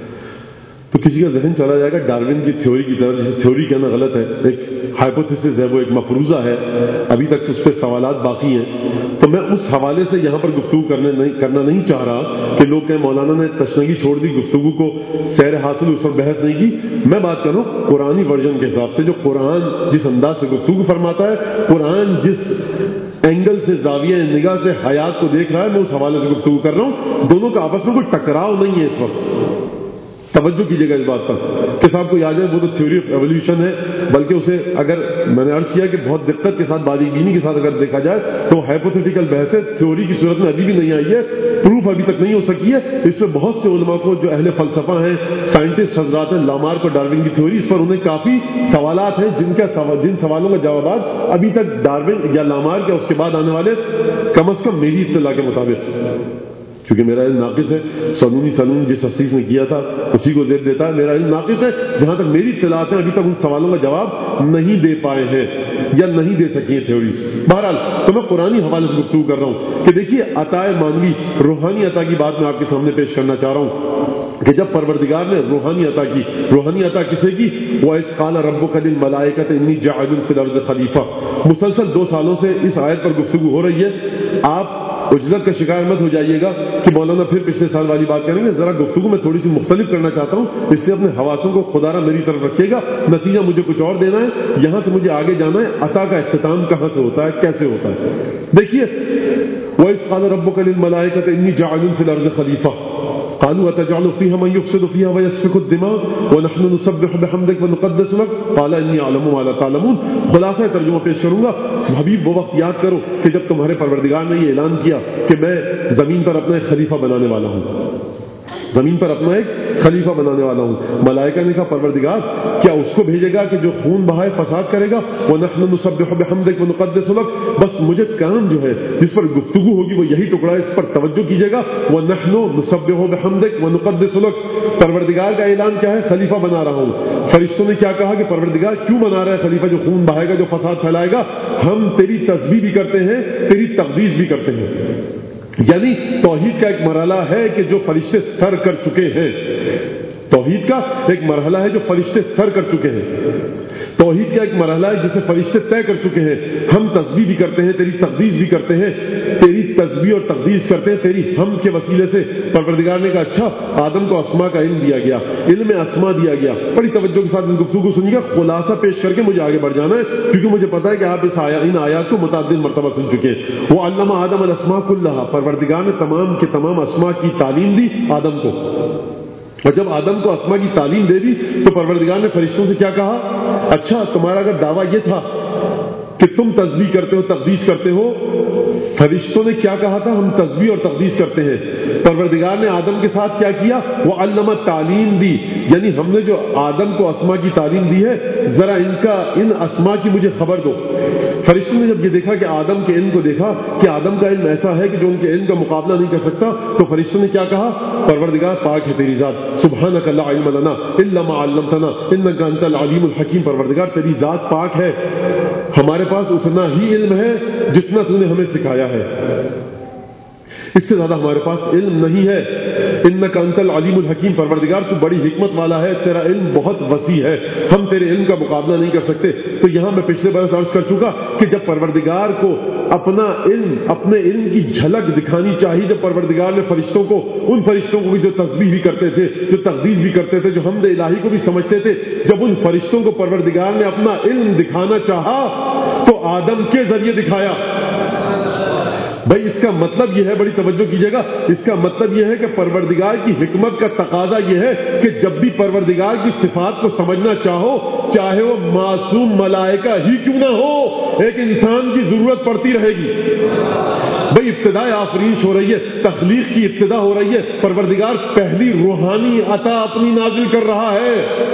تو کسی کا ذہن چلا جائے گا ڈارون کی تھیوری کی طرف، جسے تھیوری کہنا غلط ہے، ایک ہائپوتھیسس ہے، وہ ایک مفروضہ ہے، ابھی تک اس پہ سوالات باقی ہیں. تو میں اس حوالے سے یہاں پر گفتگو کرنے نہیں کرنا نہیں چاہ رہا کہ لوگ کہیں مولانا نے تشنگی چھوڑ دی، گفتگو کو سیر حاصل اس پر بحث نہیں کی. میں بات کروں قرآنی ورژن کے حساب سے، جو قرآن جس انداز سے گفتگو فرماتا ہے، قرآن جس اینگل سے، زاویہ نگاہ سے حیات کو دیکھ رہا ہے، میں اس حوالے سے گفتگو کر رہا ہوں. دونوں کا آپس میں کوئی ٹکراؤ نہیں ہے اس وقت. توجہ کیجیے گا اس بات پر کہ صاحب کو یاد ہے وہ تو تھیوری آف ایولیوشن ہے، بلکہ اسے اگر میں نے عرض کیا کہ بہت دقت کے ساتھ، باریکبینی کے ساتھ اگر دیکھا جائے تو ہائپوتھیٹیکل بحث ہے، تھیوری کی صورت میں ابھی بھی نہیں آئی ہے، پروف ابھی تک نہیں ہو سکی ہے. اس میں بہت سے علماء کو جو اہل فلسفہ ہیں، سائنٹسٹ حضرات ہیں، لامارک اور ڈارون کی تھیوری، اس پر انہیں کافی سوالات ہیں جن کا جن سوالوں کا جوابات ابھی تک ڈارون یا لامارک یا اس کے بعد آنے والے کم از کم میری اطلاع کے مطابق کیونکہ میرا علم ناقص ہے. سنونی سنون جس حسیس نے کیا تھا اسی کو زیر دیتا ہے. میرا علم ناقص ہے، جہاں تک میری اطلاعات ہیں ابھی تک ان سوالوں کا جواب نہیں دے پائے ہیں یا نہیں دے سکی ہیں تھیوریز. بہرحال تو میں قرآنی حوالے سے گفتگو کر رہا ہوں کہ دیکھیے عطا مانوی روحانی عطا کی بات میں آپ کے سامنے پیش کرنا چاہ رہا ہوں کہ جب پروردگار نے روحانی عطا کی، روحانی عطا کسے کی؟ وَإِذْ قَالَ رَبُّكَ لِلْمَلَائِكَةِ إِنِّي جَاعِلٌ فِي الْأَرْضِ خَلِيفَةً. مسلسل دو سالوں سے اس آیت پر گفتگو ہو رہی ہے. آپ اجلت کا شکار مت ہو جائیے گا کہ مولانا پھر پچھلے سال والی بات کریں گے. ذرا گفتگو میں تھوڑی سی مختلف کرنا چاہتا ہوں، اس لیے اپنے حواسوں کو خدا را میری طرف رکھیے گا. نتیجہ مجھے کچھ اور دینا ہے، یہاں سے مجھے آگے جانا ہے. عطا کا اختتام کہاں سے ہوتا ہے، کیسے ہوتا ہے؟ دیکھیے وَإِذْ قَالَ رَبُّكَ لِلْمَلَائِكَةِ إِنِّي جَاعِلٌ فِي الْأَرْضِ خَلِيفَةً قالوا أتجعل فيها من يفسد فيها ويسفك الدماء ونحن نسبح بحمدك ونقدس لك قال إني أعلم ما لا تعلمون. خلاصہ ترجمہ پیش کروں گا. حبیب وہ وقت یاد کرو کہ جب تمہارے پروردگار نے یہ اعلان کیا کہ میں زمین پر اپنا ایک خلیفہ بنانے والا ہوں، زمین پر اپنا ایک خلیفہ بنانے والا ہوں. ملائکہ نے کہا پروردگار کیا اس کو بھیجے گا کہ جو خون بہائے فساد کرے گا؟ وَنَحْنُ نُسَبِّحُ بِحَمْدِكَ وَنُقَدِّسُ لَكَ. بس مجھے کام جو ہے جس پر گفتگو ہوگی وہ یہی ٹکڑا ہے، اس پر توجہ کیجیے گا. وَنَحْنُ نُسَبِّحُ بِحَمْدِكَ وَنُقَدِّسُ لَكَ. پروردگار کا اعلان کیا ہے؟ خلیفہ بنا رہا ہوں. فرشتوں نے کیا کہا کہ پروردگار کیوں بنا رہا ہے خلیفہ جو خون بہائے گا، جو فساد پھیلائے گا؟ ہم تیری تسبیح بھی کرتے ہیں، تیری تقدیس بھی کرتے ہیں. یعنی توحید کا ایک مرحلہ ہے کہ جو فرشتے سر کر چکے ہیں. توحید کا ایک مرحلہ ہے جو فرشتے سر کر چکے ہیں. توحید کا ایک مرحلہ ہے جسے فرشتے طے کر چکے ہیں. ہم تسبیح بھی کرتے ہیں، تیری تقدیس بھی کرتے ہیں. تیری تسبیح اور تقدیس کرتے ہیں تیری حمد کے وسیلے سے. پروردگار نے کہا اچھا آدم کو اسما کا علم دیا گیا، علم اسما دیا گیا. بڑی توجہ کے ساتھ اس گفتگو کو سنیے گا. خلاصہ پیش کر کے مجھے آگے بڑھ جانا ہے کیونکہ مجھے پتا ہے کہ آپ اس آیا ان آیات کو متعدد مرتبہ سن چکے ہیں. وہ علم آدم الاسماء کلھا. پروردگار نے تمام کے تمام اسما کی تعلیم دی آدم کو. اور جب آدم کو اسما کی تعلیم دے دی تو پروردگار نے فرشتوں سے کیا کہا؟ اچھا تمہارا اگر دعویٰ یہ تھا کہ تم تسبیح کرتے ہو، تقدیس کرتے ہو، فرشتوں نے کیا کہا تھا؟ ہم تسبیح اور تقدیس کرتے ہیں. پروردگار نے آدم کے ساتھ کیا کیا؟ وہ علم تعلیم دی. یعنی ہم نے جو آدم کو اسما کی تعلیم دی ہے، ذرا ان کا ان اسما کی مجھے خبر دو. فرشتوں نے جب یہ دیکھا کہ آدم کے علم کو دیکھا کہ آدم کا علم ایسا ہے کہ جو ان کے علم کا مقابلہ نہیں کر سکتا، تو فرشتوں نے کیا کہا؟ پروردگار پاک ہے تیری ذات، سبحانک لا علم لنا الا ما علمتنا انک انت العلیم الحکیم. پروردگار تیری ذات پاک ہے، ہمارے پاس اتنا ہی علم ہے جتنا تو نے ہمیں سکھایا ہے، اس سے زیادہ ہمارے پاس علم نہیں ہے. انک انت العلیم الحکیم. پروردگار تو بڑی حکمت والا ہے، تیرا علم بہت وسیع ہے، ہم تیرے علم کا مقابلہ نہیں کر سکتے. تو یہاں میں پچھلے برس عرض کر چکا کہ جب پروردگار کو اپنا علم اپنے علم کی جھلک دکھانی چاہیے، جب پروردگار نے فرشتوں کو، ان فرشتوں کو بھی جو تسبیح بھی کرتے تھے، جو تقدیس بھی کرتے تھے، جو حمد الہی کو بھی سمجھتے تھے، جب ان فرشتوں کو پروردگار نے اپنا علم دکھانا چاہا تو آدم کے ذریعے دکھایا. بھائی اس کا مطلب یہ ہے، بڑی توجہ کیجیے گا، اس کا مطلب یہ ہے کہ پروردگار کی حکمت کا تقاضا یہ ہے کہ جب بھی پروردگار کی صفات کو سمجھنا چاہو، چاہے وہ معصوم ملائکہ ہی کیوں نہ ہو، ایک انسان کی ضرورت پڑتی رہے گی. بھئی ابتدا آفرینش ہو رہی ہے، تخلیق کی ابتدا ہو رہی ہے، پروردگار پہلی روحانی عطا اپنی نازل کر رہا ہے.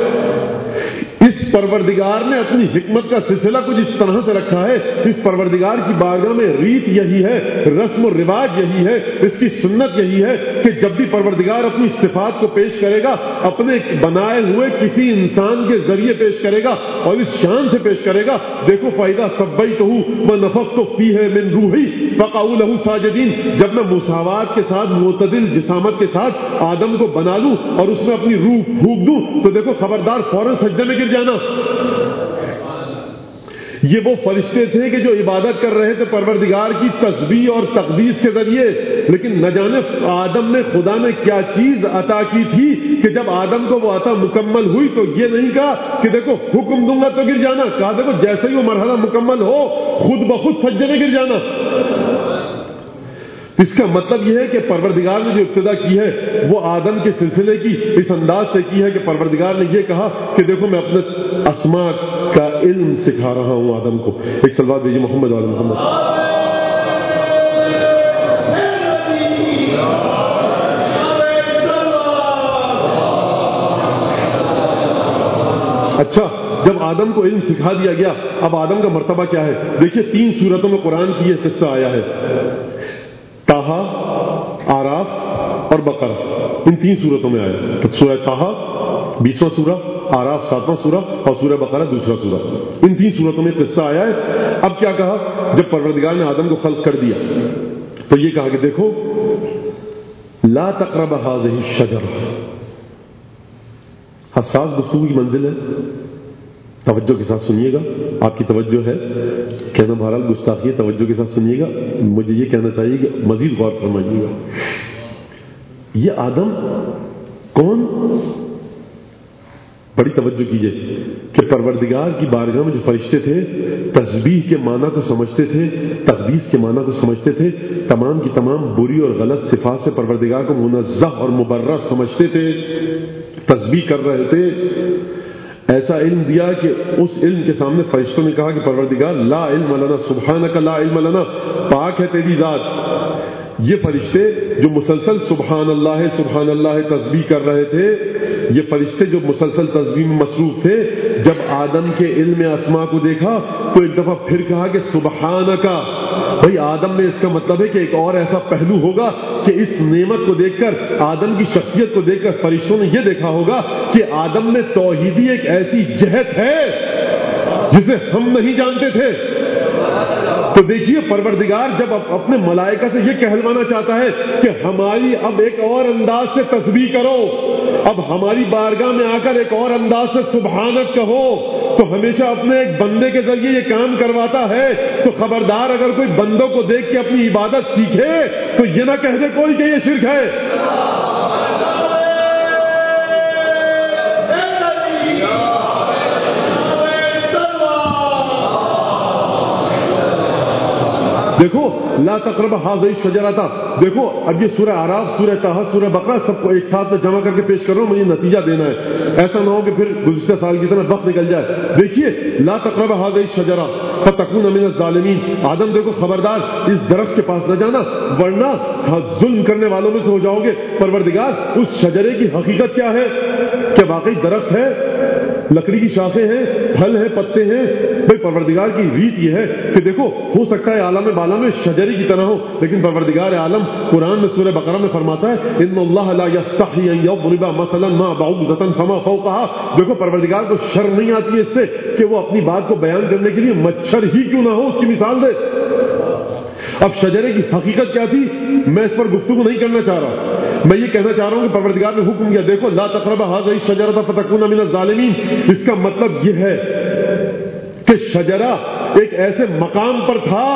اس پروردگار نے اپنی حکمت کا سلسلہ کچھ اس طرح سے رکھا ہے. اس پروردگار کی بارگاہ میں ریت یہی ہے، رسم و رواج یہی ہے، اس کی سنت یہی ہے کہ جب بھی پروردگار اپنی صفات کو پیش کرے گا اپنے بنائے ہوئے کسی انسان کے ذریعے پیش کرے گا اور اس شان سے پیش کرے گا. دیکھو فَإِذَا سَبَّيْتُهُ وَنَفَخْتُ فِيهِ مِن رُوحِي فَقَعُوا لَهُ سَاجِدِينَ. جب میں مساوات کے ساتھ، معتدل جسامت کے ساتھ آدم کو بنا لوں اور اس میں اپنی روح پھونک دوں تو دیکھو خبردار فوراً سجدے میں گر جانا. یہ وہ فرشتے تھے کہ جو عبادت کر رہے تھے پروردگار کی تسبیح اور تقدیس کے ذریعے، لیکن نہ جانے آدم نے خدا نے کیا چیز عطا کی تھی کہ جب آدم کو وہ عطا مکمل ہوئی تو یہ نہیں کہا کہ دیکھو حکم دوں گا تو گر جانا، کہا دیکھو جیسے ہی وہ مرحلہ مکمل ہو خود بخود سجدے میں گر جانا. اس کا مطلب یہ ہے کہ پروردگار نے جو ابتدا کی ہے وہ آدم کے سلسلے کی اس انداز سے کی ہے کہ پروردگار نے یہ کہا کہ دیکھو میں اپنے اسماء کا علم سکھا رہا ہوں آدم کو. ایک صلوات دیجیے محمد علی محمد. اچھا جب آدم کو علم سکھا دیا گیا اب آدم کا مرتبہ کیا ہے؟ دیکھیے تین سورتوں میں قرآن کی یہ قصہ آیا ہے. طٰہٰ، آراف اور بقرہ ان تین صورتوں میں آیا. تو سورہ طٰہٰ بیسواں سورہ، آراف ساتواں سورہ اور سورہ بقرہ دوسرا سورہ، ان تین صورتوں میں قصہ آیا ہے. اب کیا کہا؟ جب پروردگار نے آدم کو خلق کر دیا تو یہ کہا کہ دیکھو لا تقرب هذه الشجرہ. حساس گفتگو کی منزل ہے، توجہ کے ساتھ سنیے گا. آپ کی توجہ ہے، کہنا بہرحال گستاخی ہے، توجہ کے ساتھ سنیے گا. مجھے یہ کہنا چاہیے کہ مزید غور فرمائیے گا. یہ آدم کون؟ بڑی توجہ کیجئے کہ پروردگار کی بارگاہ میں جو فرشتے تھے تسبیح کے معنی کو سمجھتے تھے، تقدیس کے معنی کو سمجھتے تھے، تمام کی تمام بری اور غلط صفات سے پروردگار کو منزہ اور مبرہ سمجھتے تھے، تسبیح کر رہے تھے. ایسا علم دیا کہ اس علم کے سامنے فرشتوں نے کہا کہ پروردگار لا علم لنا سبحانک لا علم لنا، پاک ہے تیری ذات. یہ فرشتے جو مسلسل سبحان اللہ سبحان اللہ تسبیح کر رہے تھے، یہ فرشتے جو مسلسل تسبیح میں مصروف تھے، جب آدم کے علم اسماء کو دیکھا تو ایک دفعہ پھر کہا کہ سبحانکا. بھائی آدم میں اس کا مطلب ہے کہ ایک اور ایسا پہلو ہوگا کہ اس نعمت کو دیکھ کر، آدم کی شخصیت کو دیکھ کر فرشتوں نے یہ دیکھا ہوگا کہ آدم میں توحیدی ایک ایسی جہت ہے جسے ہم نہیں جانتے تھے. تو دیکھیے پروردگار جب اپنے ملائکہ سے یہ کہلوانا چاہتا ہے کہ ہماری اب ایک اور انداز سے تسبیح کرو، اب ہماری بارگاہ میں آ کر ایک اور انداز سے سبحانک کہو، تو ہمیشہ اپنے ایک بندے کے ذریعے یہ کام کرواتا ہے. تو خبردار اگر کوئی بندوں کو دیکھ کے اپنی عبادت سیکھے تو یہ نہ کہہ دے کوئی کہ یہ شرک ہے. دیکھو لا تقرب هذه الشجرہ. دیکھو اب یہ سورہ اعراف، سورہ طٰہٰ، سورہ بقرہ سب کو ایک ساتھ میں جمع کر کے پیش کر رہا ہوں، مجھے نتیجہ دینا ہے. ایسا نہ ہو کہ پھر گزشتہ سال کی طرح وقت نکل جائے. دیکھیے لا تقرب هذه الشجرہ فتکون من الظالمین. آدم دیکھو خبردار اس درخت کے پاس نہ جانا ورنہ ظلم کرنے والوں میں سے ہو جاؤ گے. پروردگار اس شجرے کی حقیقت کیا ہے؟ کہ واقعی درخت ہے، لکڑی کی شاخیں ہیں، پھل ہیں، پتے ہیں. بھائی پروردگار کی ریت یہ ہے کہ دیکھو ہو سکتا ہے عالم بالا میں شجری کی طرح ہو، لیکن پروردگار عالم قرآن میں سورہ بقرہ میں فرماتا ہے ان اللہ لا یستحی ان یضرب مثلا ما بعوضۃ فما فوقها. دیکھو پروردگار کو شرم نہیں آتی ہے اس سے کہ وہ اپنی بات کو بیان کرنے کے لیے مچھر ہی کیوں نہ ہو اس کی مثال دے. اب شجرے کی حقیقت کیا تھی میں اس پر گفتگو نہیں کرنا چاہ رہا. میں یہ کہنا چاہ رہا ہوں کہ پروردگار نے حکم کیا دیکھو لا تقرب هذه الشجرة فتكون من الظالمین. اس کا مطلب یہ ہے کہ شجرہ ایک ایسے مقام پر تھا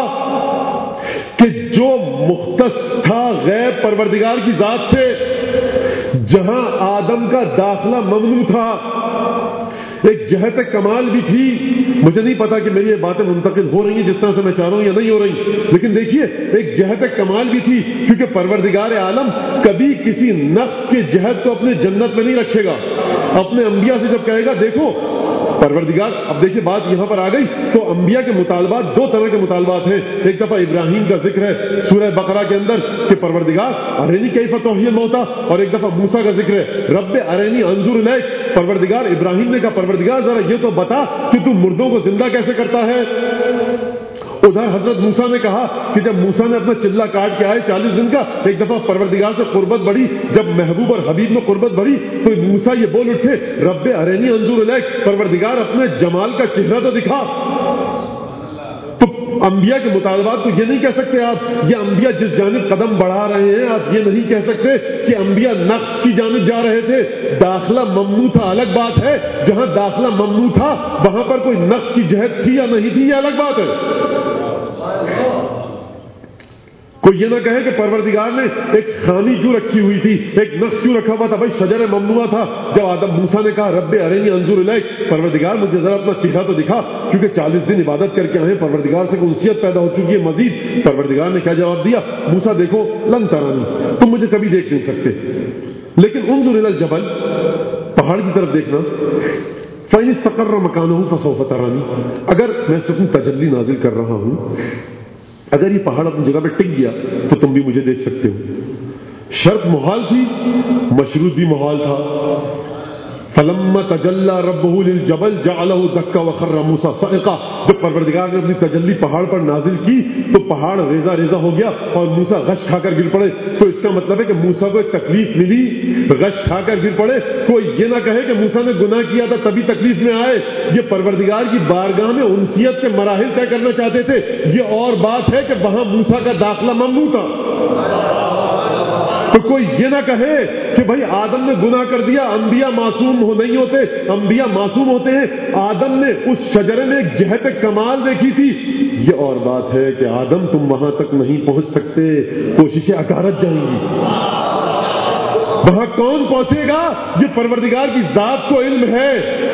کہ جو مختص تھا غیب پروردگار کی ذات سے، جہاں آدم کا داخلہ ممنوع تھا. ایک جہت کمال بھی تھی. مجھے نہیں پتا کہ میری یہ باتیں منتقل ہو رہی ہیں جس طرح سے میں چاہ رہا ہوں یا نہیں ہو رہی، لیکن دیکھیے ایک جہت کمال بھی تھی کیونکہ پروردگار عالم کبھی کسی نقص کے جہت کو اپنے جنت میں نہیں رکھے گا. اپنے انبیاء سے جب کہے گا دیکھو پروردگار، اب دیکھیے بات یہاں پر آ گئی تو انبیاء کے مطالبات دو طرح کے مطالبات ہیں. ایک دفعہ ابراہیم کا ذکر ہے سورہ بقرہ کے اندر کہ پروردگار ارینی کیف تحیی الموتیٰ، اور ایک دفعہ موسیٰ کا ذکر ہے رب ارینی انظر الیک. پروردگار ابراہیم نے کہا پروردگار ذرا یہ تو بتا کہ تو مردوں کو زندہ کیسے کرتا ہے. ادھر حضرت موسیٰ نے کہا کہ جب موسیٰ نے اپنا چلہ کاٹ کے آئے چالیس دن کا، ایک دفعہ پروردگار سے قربت بڑھی، جب محبوب اور حبیب میں قربت بڑھی تو موسیٰ یہ بول اٹھے رب ارینی انظر الیک، پروردگار اپنے جمال کا چہرہ تو دکھا. تو انبیاء کے مطالبات تو یہ نہیں کہہ سکتے آپ یہ انبیاء جس جانب قدم بڑھا رہے ہیں، آپ یہ نہیں کہہ سکتے کہ انبیاء نقص کی جانب جا رہے تھے. داخلہ ممنوع تھا الگ بات ہے، جہاں داخلہ ممنوع تھا وہاں پر کوئی نقص کی جہت تھی یا نہیں تھی یہ الگ بات ہے. کوئی یہ نہ کہے کہ پروردگار نے ایک خامی کیوں رکھی ہوئی تھی، ایک نقص کیوں رکھا ہوا تھا. بھائی شجر ممنوع تھا. جب آدم موسیٰ نے کہا رب ارینی انظر الیک، پروردگار مجھے ذرا اپنا چہرہ تو دکھا، کیونکہ چالیس دن عبادت کر کے آئے، پروردگار سے انسیت پیدا ہو چکی ہے مزید. پروردگار نے کیا جواب دیا موسیٰ دیکھو لن ترانی، تم مجھے کبھی دیکھ نہیں سکتے، لیکن انظر الی الجبل، پہاڑ کی طرف دیکھنا، فإن استقر مکانہ فسوف ترانی. اگر میں صرف تجلی نازل کر رہا ہوں، اگر یہ پہاڑ اپنی جگہ پہ ٹک گیا تو تم بھی مجھے دیکھ سکتے ہو. شرط محال تھی، مشروط بھی محال تھا. فلما تجلی ربہ للجبل جعلہ دکا وخر موسیٰ صعقا. جب پروردگار نے اپنی تجلی پہاڑ پر نازل کی تو پہاڑ ریزہ ریزہ ہو گیا اور موسیٰ غش کھا کر گر پڑے. تو اس کا مطلب ہے کہ موسیٰ کو ایک تکلیف ملی, غش کھا کر گر پڑے. کوئی یہ نہ کہے کہ موسیٰ نے گناہ کیا تھا تبھی تکلیف میں آئے. یہ پروردگار کی بارگاہ میں انسیت کے مراحل طے کرنا چاہتے تھے. یہ اور بات ہے کہ وہاں موسیٰ کا داخلہ ممنوع تھا. تو کوئی یہ نہ کہے کہ بھائی آدم نے گناہ کر دیا, انبیاء معصوم ہو نہیں ہوتے, انبیاء معصوم ہوتے ہیں. آدم نے اس شجرے میں ایک جہت کمال دیکھی تھی. یہ اور بات ہے کہ آدم تم وہاں تک نہیں پہنچ سکتے, کوششیں اکارت جائیں گی. وہاں کون پہنچے گا؟ یہ پروردگار کی ذات کو علم ہے.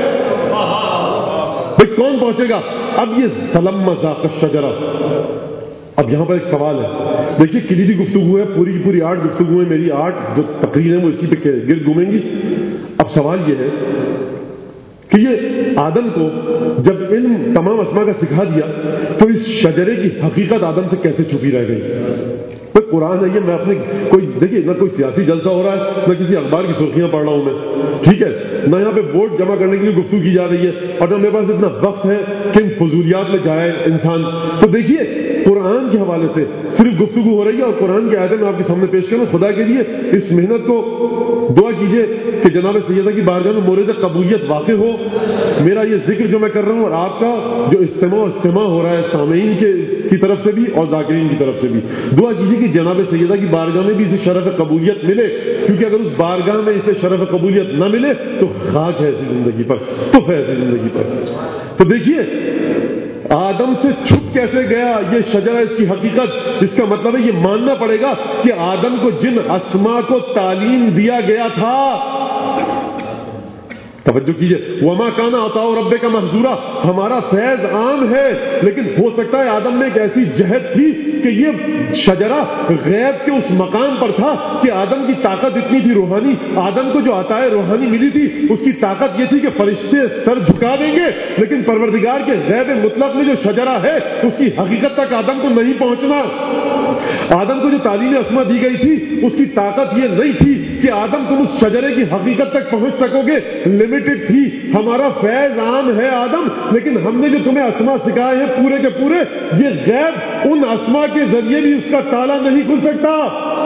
بھائی کون پہنچے گا؟ اب یہ فلما ذاق الشجرہ. اب یہاں پر ایک سوال ہے. دیکھیے کلیدی گفتگو ہے, پوری کی پوری آٹھ گفتگو ہے میری, آٹھ جو تقریر ہیں وہ اسی پہ گرد گھومیں گی. اب سوال یہ ہے کہ یہ آدم کو جب علم تمام اسما کا سکھا دیا تو اس شجرے کی حقیقت آدم سے کیسے چھپی رہ گئی؟ کوئی قرآن ہے یہ, میں اپنے کوئی دیکھیے نہ کوئی سیاسی جلسہ ہو رہا ہے, نہ کسی اخبار کی سرخیاں پڑھ رہا ہوں میں, ٹھیک ہے, نہ یہاں پہ ووٹ جمع کرنے کے لیے گفتگو کی جا رہی ہے, اور نہ میرے پاس اتنا وقت ہے کہ ان فضولیات میں جائے انسان. تو دیکھیے قرآن کے حوالے سے صرف گفتگو ہو رہی ہے اور قرآن کی آیتیں میں آپ کے سامنے پیش کروں. خدا کے لیے اس محنت کو دعا کیجیے کہ جناب سیدہ کی بارگاہ میں مورد قبولیت واقع ہو. میرا یہ ذکر جو میں کر رہا ہوں اور آپ کا جو اجتماع اور استماع ہو رہا ہے سامعین کے کی طرف سے بھی اور ذاکرین کی طرف سے بھی, دعا کیجیے کہ جناب سیدہ کی بارگاہ میں بھی اسے شرف قبولیت ملے. کیونکہ اگر اس بارگاہ میں اسے شرف قبولیت نہ ملے تو خاک ہے ایسی زندگی پر, تف ہے ایسی زندگی پر. تو دیکھیے آدم سے چھپ کیسے گیا یہ شجرہ, اس کی حقیقت. اس کا مطلب ہے یہ ماننا پڑے گا کہ آدم کو جن اسما کو تعلیم دیا گیا تھا, توجہ کیجئے, وما کان عطاء ربک محظورا, ہمارا فیض عام ہے, لیکن ہو سکتا ہے آدم میں ایک ایسی جہت تھی کہ یہ شجرہ غیب کے اس مقام پر تھا کہ آدم کی طاقت اتنی تھی روحانی. آدم کو جو عطائے روحانی ملی تھی اس کی طاقت یہ تھی کہ فرشتے سر جھکا دیں گے, لیکن پروردگار کے غیب مطلق میں جو شجرہ ہے اس کی حقیقت تک آدم کو نہیں پہنچنا. آدم کو جو تعلیم اسما دی گئی تھی اس کی طاقت یہ نہیں تھی کہ آدم تم اس شجرے کی حقیقت تک پہنچ سکو گے, لمیٹڈ تھی. ہمارا فیض عام ہے آدم, لیکن ہم نے جو تمہیں اسما سکھائے ہیں پورے کے پورے, یہ غیب ان اسما کے ذریعے بھی اس کا تالا نہیں کھل سکتا.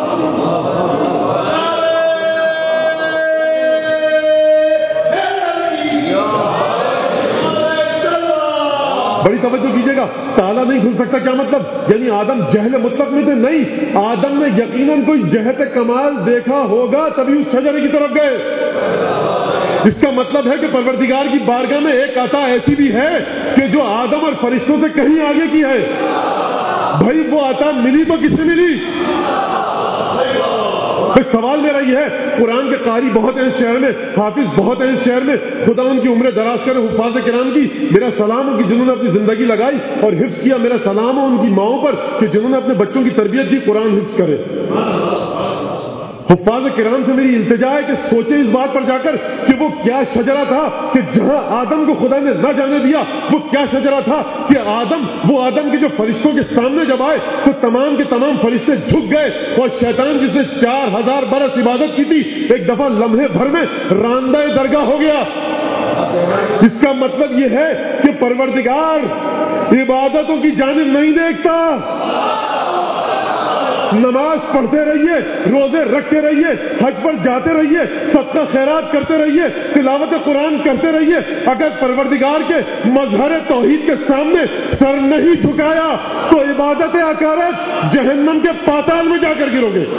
بڑی توجہ کیجیے گا, تالا نہیں کھل سکتا کیا مطلب؟ یعنی آدم جہل مطلق میں تھے نہیں, آدم نے یقیناً کوئی جہت کمال دیکھا ہوگا تبھی اس شجرے کی طرف گئے. اس کا مطلب ہے کہ پروردگار کی بارگاہ میں ایک عطا ایسی بھی ہے کہ جو آدم اور فرشتوں سے کہیں آگے کی ہے. بھائی وہ عطا ملی تو کس سے ملی؟ سوال میرا یہ ہے, قرآن کے قاری بہت ہیں اس شہر میں, حافظ بہت ہیں اس شہر میں, خدا ان کی عمر دراز کرے, حفاظ کرام کی میرا سلام ان کی جنہوں نے اپنی زندگی لگائی اور حفظ کیا. میرا سلام ہو ان کی ماؤں پر کہ جنہوں نے اپنے بچوں کی تربیت کی, قرآن حفظ کرے. حفاظ کرام سے میری التجا ہے کہ سوچیں اس بات پر جا کر کہ وہ کیا شجرہ تھا کہ جہاں آدم کو خدا نے نہ جانے دیا, وہ کیا شجرہ تھا کہ آدم وہ آدم کے جو فرشتوں کے سامنے جب آئے تو تمام کے تمام فرشتے جھک گئے, اور شیطان جس نے چار ہزار برس عبادت کی تھی ایک دفعہ لمحے بھر میں راندہ درگاہ ہو گیا. اس کا مطلب یہ ہے کہ پروردگار عبادتوں کی جانب نہیں دیکھتا. نماز پڑھتے رہیے, روزے رکھتے رہیے, حج پر جاتے رہیے, صدقہ خیرات کرتے رہیے, تلاوت قرآن کرتے رہیے. اگر پروردگار کے مظہر توحید کے سامنے سر نہیں جھکایا تو عبادت اکارت جہنم کے پاتال میں جا کر گرو گے.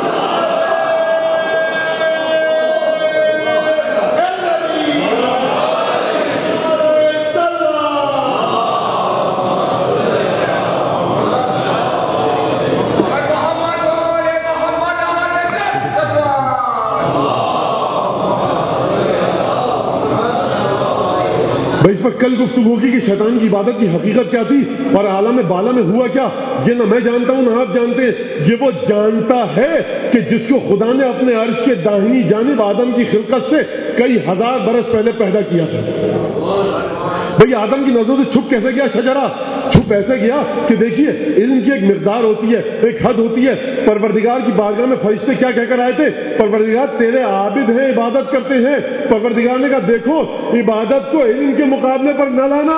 اس وقت کل گفتگو ہوگی کہ شیطان کی عبادت کی حقیقت کیا تھی اور عالم بالا میں ہوا کیا. یہ نہ میں جانتا ہوں نہ آپ جانتے ہیں, یہ وہ جانتا ہے کہ جس کو خدا نے اپنے عرش کے داہنی جانب آدم کی خلقت سے کئی ہزار برس پہلے پیدا کیا تھا. بھئی آدم کی نظروں سے چھپ کیسے گیا شجرہ؟ چھپ ایسے گیا کہ دیکھیے علم کی ایک مقدار ہوتی ہے، ایک حد ہوتی ہے. پروردگار کی بارگاہ میں فرشتے کیا کہہ کر آئے تھے؟ پروردگار تیرے عابد ہیں، عبادت کرتے ہیں. پروردگار نے کہا دیکھو عبادت کو علم کے مقابلے پر نہ لانا،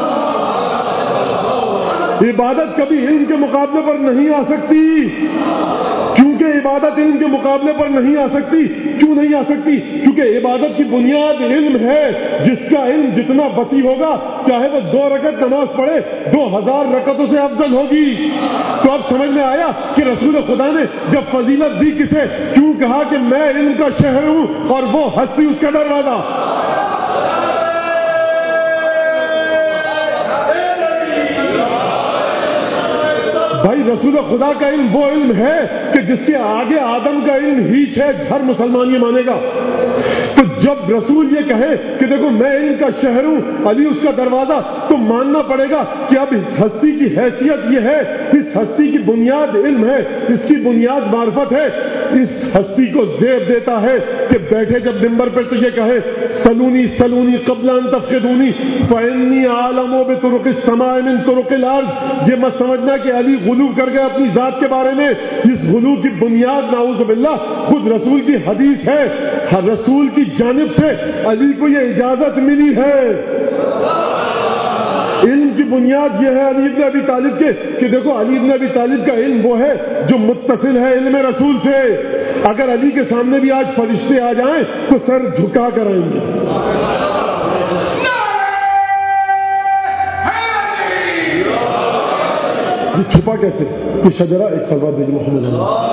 عبادت کبھی علم کے مقابلے پر نہیں آ سکتی. کیونکہ عبادت علم کے مقابلے پر نہیں آ سکتی. کیوں نہیں آ سکتی؟ کیونکہ عبادت کی بنیاد علم ہے. جس کا علم جتنا وسیع ہوگا چاہے وہ دو رکعت نماز پڑھے دو ہزار رکعتوں سے افضل ہوگی. تو اب سمجھ میں آیا کہ رسول خدا نے جب فضیلت دی کسے، کیوں کہا کہ میں علم کا شہر ہوں اور وہ ہستی اس کا دروازہ. بھائی رسول خدا کا علم وہ علم ہے کہ جس کے آگے آدم کا علم ہیچ ہے، ہر مسلمان یہ مانے گا. تو جب رسول یہ کہے کہ دیکھو میں علم کا شہر ہوں، علی اس کا دروازہ، تو ماننا پڑے گا کہ اب اس ہستی کی حیثیت یہ ہے، اس ہستی کی بنیاد علم ہے، اس کی بنیاد معرفت ہے. اس ہستی کو زیب دیتا ہے کہ بیٹھے جب ممبر پر تو یہ کہے سلونی سلونی قبل ان تفقدونی فإنی عالم بطرق السماء من طرق الارض. یہ مت سمجھنا کہ علی غلو کر گئے اپنی ذات کے بارے میں. اس غلو کی بنیاد نعوذ باللہ خود رسول کی حدیث ہے. ہر رسول کی جانب سے علی کو یہ اجازت ملی ہے. علم کی بنیاد یہ ہے علی ابن ابی طالب کے کہ دیکھو علی ابن ابی طالب کا علم وہ ہے جو متصل ہے علم رسول سے. اگر علی کے سامنے بھی آج فرشتے آ جائیں تو سر جھکا کر آئیں گے. یہ چھپا کیسے؟ کہ شجرہ ایک سلوات بھیج محمد اللہ.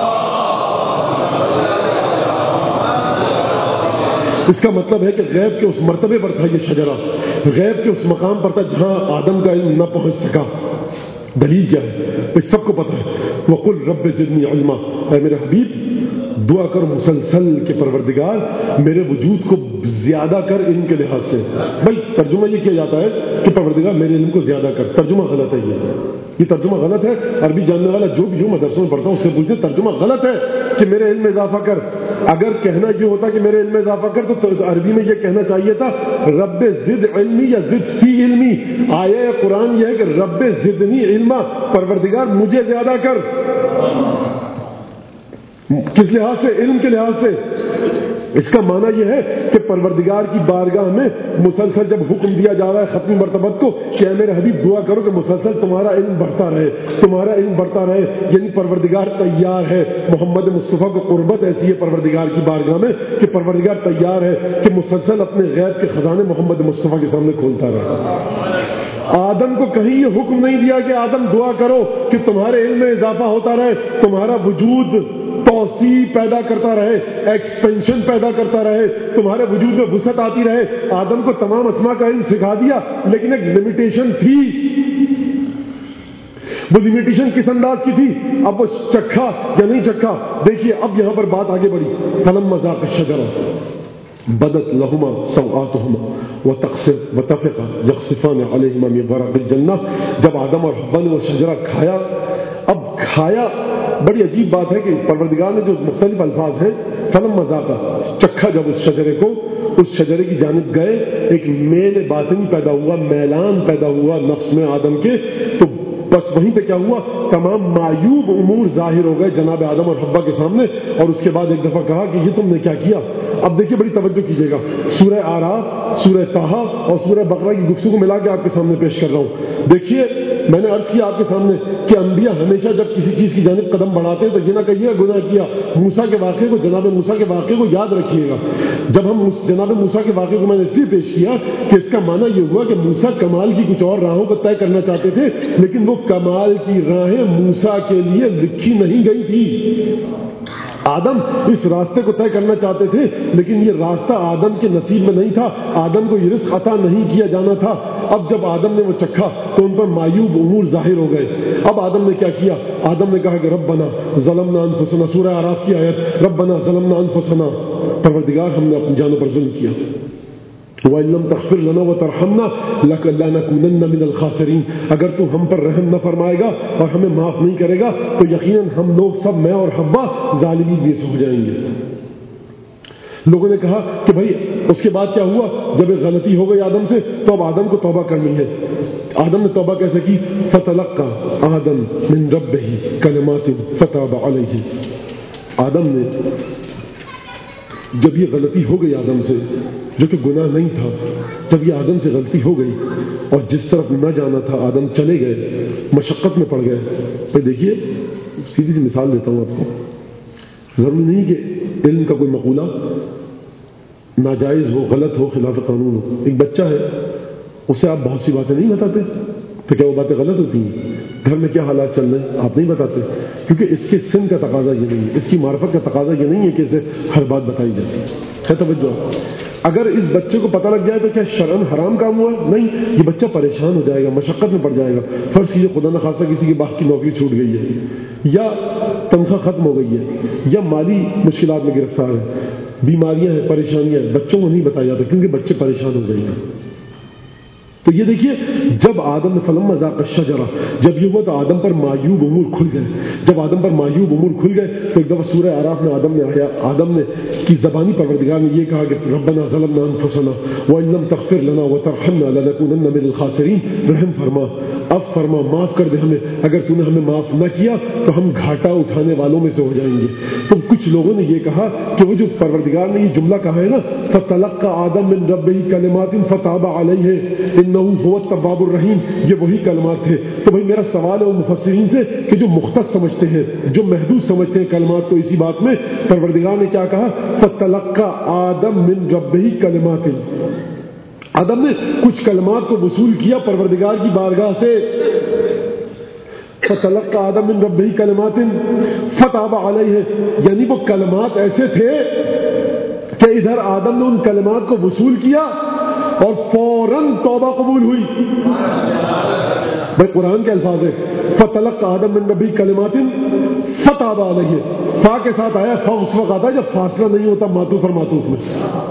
اس کا مطلب ہے کہ غیب کے اس مرتبے پر تھا یہ شجرہ، غیب کے اس مقام پر تھا جہاں آدم کا علم نہ پہنچ سکا. دلیل کیا ہے؟ اس سب کو پتا ہے. وَقُلْ رَبِّ زِدْنِي عِلْمًا. اے میرے حبیب دعا کر مسلسل کے پروردگار میرے وجود کو زیادہ کر علم کے لحاظ سے. بھائی ترجمہ یہ کیا جاتا ہے کہ پروردگار میرے علم کو زیادہ کر. ترجمہ غلط ہے. یہ یہ ترجمہ غلط ہے. عربی جاننے والا جو بھی ہو مدرسوں میں پڑھتا ہوں اس سے پوچھتے ترجمہ غلط ہے کہ میرے علم میں اضافہ کر. اگر کہنا یہ ہوتا کہ میرے علم میں اضافہ کر تو عربی میں یہ کہنا چاہیے تھا رب زد علمی یا زد فی علمی. آیا قرآن یہ ہے کہ رب زدنی علما، پروردگار مجھے زیادہ کر. کس لحاظ سے؟ علم کے لحاظ سے. اس کا معنی یہ ہے کہ پروردگار کی بارگاہ میں مسلسل جب حکم دیا جا رہا ہے ختمی مرتبت کو کہ اے میرے حبیب دعا کرو کہ مسلسل تمہارا علم بڑھتا رہے، تمہارا علم بڑھتا رہے، یعنی پروردگار تیار ہے. محمد مصطفیٰ کو قربت ایسی ہے پروردگار کی بارگاہ میں کہ پروردگار تیار ہے کہ مسلسل اپنے غیب کے خزانے محمد مصطفیٰ کے سامنے کھولتا رہے. آدم کو کہیں یہ حکم نہیں دیا کہ آدم دعا کرو کہ تمہارے علم میں اضافہ ہوتا رہے، تمہارا وجود توسیع پیدا کرتا رہے، ایکسپینشن پیدا کرتا رہے، تمہارے وجود میں وسعت آتی رہے. آدم کو تمام اسماء کا علم سکھا دیا لیکن ایک لمیٹیشن تھی. وہ لمیٹیشن کس انداز کی تھی؟ اب وہ چکھا یا نہیں چکھا. دیکھیے اب یہاں پر بات آگے بڑھی. فلما ذاق الشجرہ بدت لہما سوآتہما وطفقا یخصفان علیہما من ورق الجنہ. جب آدم اور حوا نے وہ شجرہ کھایا، اب کھایا بڑی عجیب بات ہے کہ پروردگار نے جو مختلف الفاظ ہیں فلما ذاقا، چکھا جب اس شجرے کو، اس شجرے کی جانب گئے، ایک میل باطنی پیدا ہوا، میلان پیدا ہوا نفس میں آدم کے. تو بس وہیں پہ کیا ہوا؟ تمام معیوب امور ظاہر ہو گئے جناب آدم اور حوا کے سامنے. اور اس کے بعد ایک دفعہ کہا کہ یہ تم نے کیا کیا. اب دیکھیے بڑی توجہ کیجیے گا. سورہ آراف، سورہ طٰہٰ اور سورہ بقرہ کی گفتگو ملا کے آپ کے سامنے پیش کر رہا ہوں. دیکھیے میں نے عرض کیا آپ کے سامنے کہ انبیاء ہمیشہ جب کسی چیز کی جانب قدم بڑھاتے ہیں تو یہ نہ کہیے گناہ کیا. موسیٰ کے واقعے کو، جناب موسیٰ کے واقعے کو یاد رکھیے گا. جب ہم جناب موسیٰ کے واقعے کو میں نے اس لیے پیش کیا کہ اس کا معنی یہ ہوا کہ موسیٰ کمال کی کچھ اور راہوں کو طے کرنا چاہتے تھے لیکن وہ کمال کی راہیں موسیٰ کے لیے لکھی نہیں گئی تھی. آدم اس راستے کو طے کرنا چاہتے تھے لیکن یہ راستہ آدم کے نصیب میں نہیں تھا. آدم کو یہ رزق عطا نہیں کیا جانا تھا. اب جب آدم نے وہ چکھا تو ان پر معیوب امور ظاہر ہو گئے. اب آدم نے کیا کیا؟ آدم نے کہا کہ ربنا ظلمنا انفسنا، سورہ اعراف کی آیت، ربنا ظلمنا انفسنا، پروردگار ہم نے اپنی جانوں پر ظلم کیا. وَإِن لَّمْ تَغْفِرْ لَنَا وَتَرْحَمْنَا لَنَكُونَنَّ مِنَ الْخَاسِرِينَ. اگر تو ہم پر رحم نہ فرمائے گا اور ہمیں معاف نہیں کرے گا تو یقیناً ہم لوگ سب، میں اور حوا، ظالمین میں سے ہو جائیں گے. لوگوں نے کہا کہ بھائی اس کے بعد کیا ہوا؟ جب ایک غلطی ہو گئی آدم سے تو اب آدم کو توبہ کرنی ہے. آدم نے توبہ کیسے کی؟ فتلقى آدم من ربه کلمات فتاب علیہ. آدم نے جب یہ غلطی ہو گئی آدم سے، جو کہ گناہ نہیں تھا، جب یہ آدم سے غلطی ہو گئی اور جس طرف نہ جانا تھا آدم چلے گئے، مشقت میں پڑ گئے. بھائی دیکھیے سیدھی سی مثال دیتا ہوں آپ کو. ضروری نہیں کہ علم کا کوئی مقولہ ناجائز ہو، غلط ہو، خلاف قانون ہو. ایک بچہ ہے، اسے آپ بہت سی باتیں نہیں بتاتے تو کیا وہ باتیں غلط ہوتی ہیں؟ گھر میں کیا حالات چل رہے ہیں آپ نہیں بتاتے، کیونکہ اس کے سن کا تقاضا یہ نہیں ہے، اس کی معرفت کا تقاضا یہ نہیں ہے کہ اسے ہر بات بتائی جائے. ہے توجہ؟ اگر اس بچے کو پتہ لگ جائے تو کیا شرعاً حرام کام ہوا؟ نہیں، یہ بچہ پریشان ہو جائے گا، مشقت میں پڑ جائے گا. فرض کیجیے خدا نخواستہ کسی کے باپ کی نوکری چھوٹ گئی ہے، یا تنخواہ ختم ہو گئی ہے، یا مالی مشکلات میں گرفتار ہے، بیماریاں ہیں، پریشانیاں ہیں، بچوں کو نہیں بتایا جاتا کیونکہ بچے پریشان ہو جائیں گے. تو یہ دیکھیے جب آدم نے فلما ذاق الشجرہ، جب یہ ہوا تو آدم پر معیوب امور کھل گئے. جب آدم پر معیوب امور کھل گئے تو ایک دفعہ سورہ اعراف میں آدم نے آیا، آدم نے کی زبانی پروردگار نے یہ کہا کہ ربنا ظلمنا انفسنا وان لم تغفر لنا وترحمنا لنکونن من الخاسرین. رحم فرما، اب فرما، معاف کر دے ہمیں، اگر تو نے ہمیں معاف نہ کیا تو ہم گھاٹا اٹھانے والوں میں سے ہو جائیں گے. تو کچھ لوگوں نے یہ کہا کہ وہ جو پروردگار نے یہ جملہ کہا ہے نا، فتلقى آدم من ربه کلمات فتاب علیہ انہ هو التواب الرحیم، یہ وہی کلمات تھے. تو بھائی میرا سوال ہے ان مفسرین سے کہ جو مختص سمجھتے ہیں، جو محدود سمجھتے ہیں کلمات کو، اسی بات میں پروردگار نے کیا کہا؟ فتلقى آدم من ربه کلمات، آدم نے کچھ کلمات کو وصول کیا پروردگار کی بارگاہ سے. فتلقى آدم من ربه کلمات فتاب علیہ، یعنی وہ کلمات ایسے تھے کہ ادھر آدم نے ان کلمات کو وصول کیا اور فوراً توبہ قبول ہوئی. بھائی قرآن کے الفاظ ہے فتلقى آدم من ربه کلمات فتاب علیہ، فا کے ساتھ آیا. فا اس وقت آتا ہے جب فاصلہ نہیں ہوتا معطوف اور معطوف میں.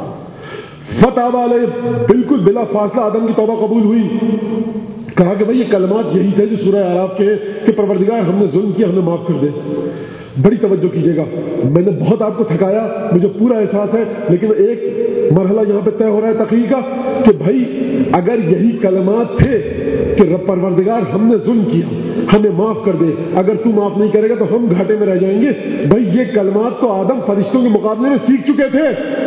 فتاب علیہ، بالکل بلا فاصلہ آدم کی توبہ قبول ہوئی. کہا کہ بھائی یہ کلمات یہی تھے جو سورہ اعراف کے کہ پروردگار ہم نے ظلم کیا، ہمیں معاف کر دے. بڑی توجہ کیجیے گا، میں نے بہت آپ کو تھکایا، مجھے پورا احساس ہے، لیکن ایک مرحلہ یہاں پہ طے ہو رہا ہے تقریر کا کہ بھائی اگر یہی کلمات تھے کہ رب پروردگار ہم نے ظلم کیا، ہمیں معاف کر دے، اگر تو معاف نہیں کرے گا تو ہم گھاٹے میں رہ جائیں گے. بھائی یہ کلمات تو آدم فرشتوں کے مقابلے میں سیکھ چکے تھے.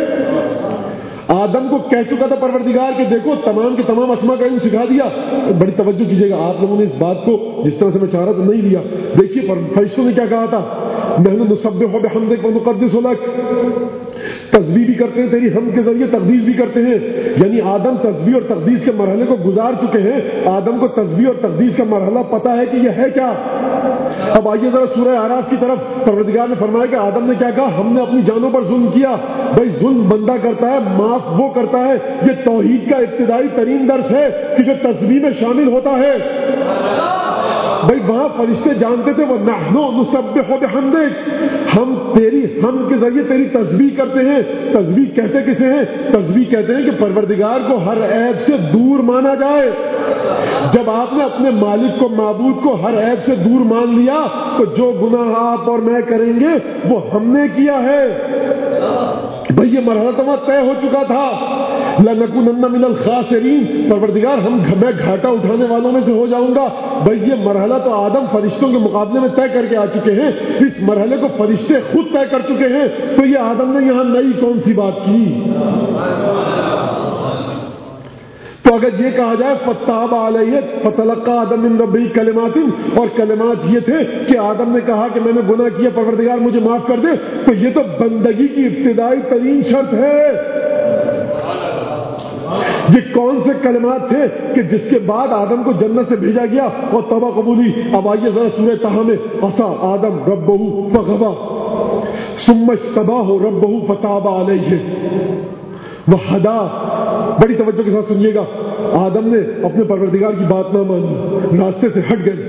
آدم کو کہہ چکا تھا پروردگار کہ دیکھو تمام کے تمام اسما کا علم سکھا دیا. بڑی توجہ کیجیے گا، آپ لوگوں نے اس بات کو جس طرح سے میں چاہ رہا تو نہیں لیا. دیکھیے فرشتوں نے کیا کہا تھا؟ نحن نسبح بحمدک ونقدس لک، تسبیح بھی کرتے ہیں تیری حمد کے ذریعے، تقدیس بھی کرتے ہیں. یعنی آدم تسبیح اور تقدیس کے مرحلے کو گزار چکے ہیں. آدم کو تسبیح اور تقدیس کا مرحلہ پتہ ہے کہ یہ ہے کیا. اب آئیے ذرا سورہ اعراف کی طرف. پروردگار نے فرمایا کہ آدم نے کیا کہا؟ ہم نے اپنی جانوں پر ظلم کیا. بھائی ظلم بندہ کرتا ہے، معاف وہ کرتا ہے. یہ توحید کا ابتدائی ترین درس ہے کہ جو تسبیح میں شامل ہوتا ہے. بھائی وہاں فرشتے جانتے تھے وہ نحن نسبح بحمدک، ہم تیری حمد کے ذریعے تیری تسبیح کرتے ہیں. تسبیح کہتے کسے ہیں؟ تسبیح کہتے ہیں کہ پروردگار کو ہر عیب سے دور مانا جائے. جب آپ نے اپنے مالک کو، معبود کو ہر عیب سے دور مان لیا تو جو گناہ آپ اور میں کریں گے وہ ہم نے کیا ہے. بھئی یہ مرحلہ تو وہاں طے ہو چکا تھا. لَنَكُونَنَّ مِنَ الْخَاسِرِينَ، پروردگار ہم میں گھاٹا اٹھانے والوں میں سے ہو جاؤں گا. بھئی یہ مرحلہ تو آدم فرشتوں کے مقابلے میں طے کر کے آ چکے ہیں. اس مرحلے کو فرشتے خود طے کر چکے ہیں. تو یہ آدم نے یہاں نئی کون سی بات کی؟ تو اگر یہ کہا جائے فتاب علیہ فتلقى آدم من ربه کلمات، اور کلمات یہ تھے کہ آدم نے کہا کہ میں نے گناہ کیا، پروردگار مجھے معاف کر دے، تو یہ تو بندگی کی ابتدائی ترین شرط ہے. یہ کون سے کلمات تھے کہ جس کے بعد آدم کو جنت سے بھیجا گیا اور توبہ قبولی. اب آئیے ذرا سورہ طہ میں عصا آدم ربہ فغوی ثم اجتباہ ربہ فتاب علیہ وہدی. بڑی توجہ کے ساتھ سنیے گا. آدم نے اپنے پروردگار کی بات نہ مانی، راستے سے ہٹ گئے.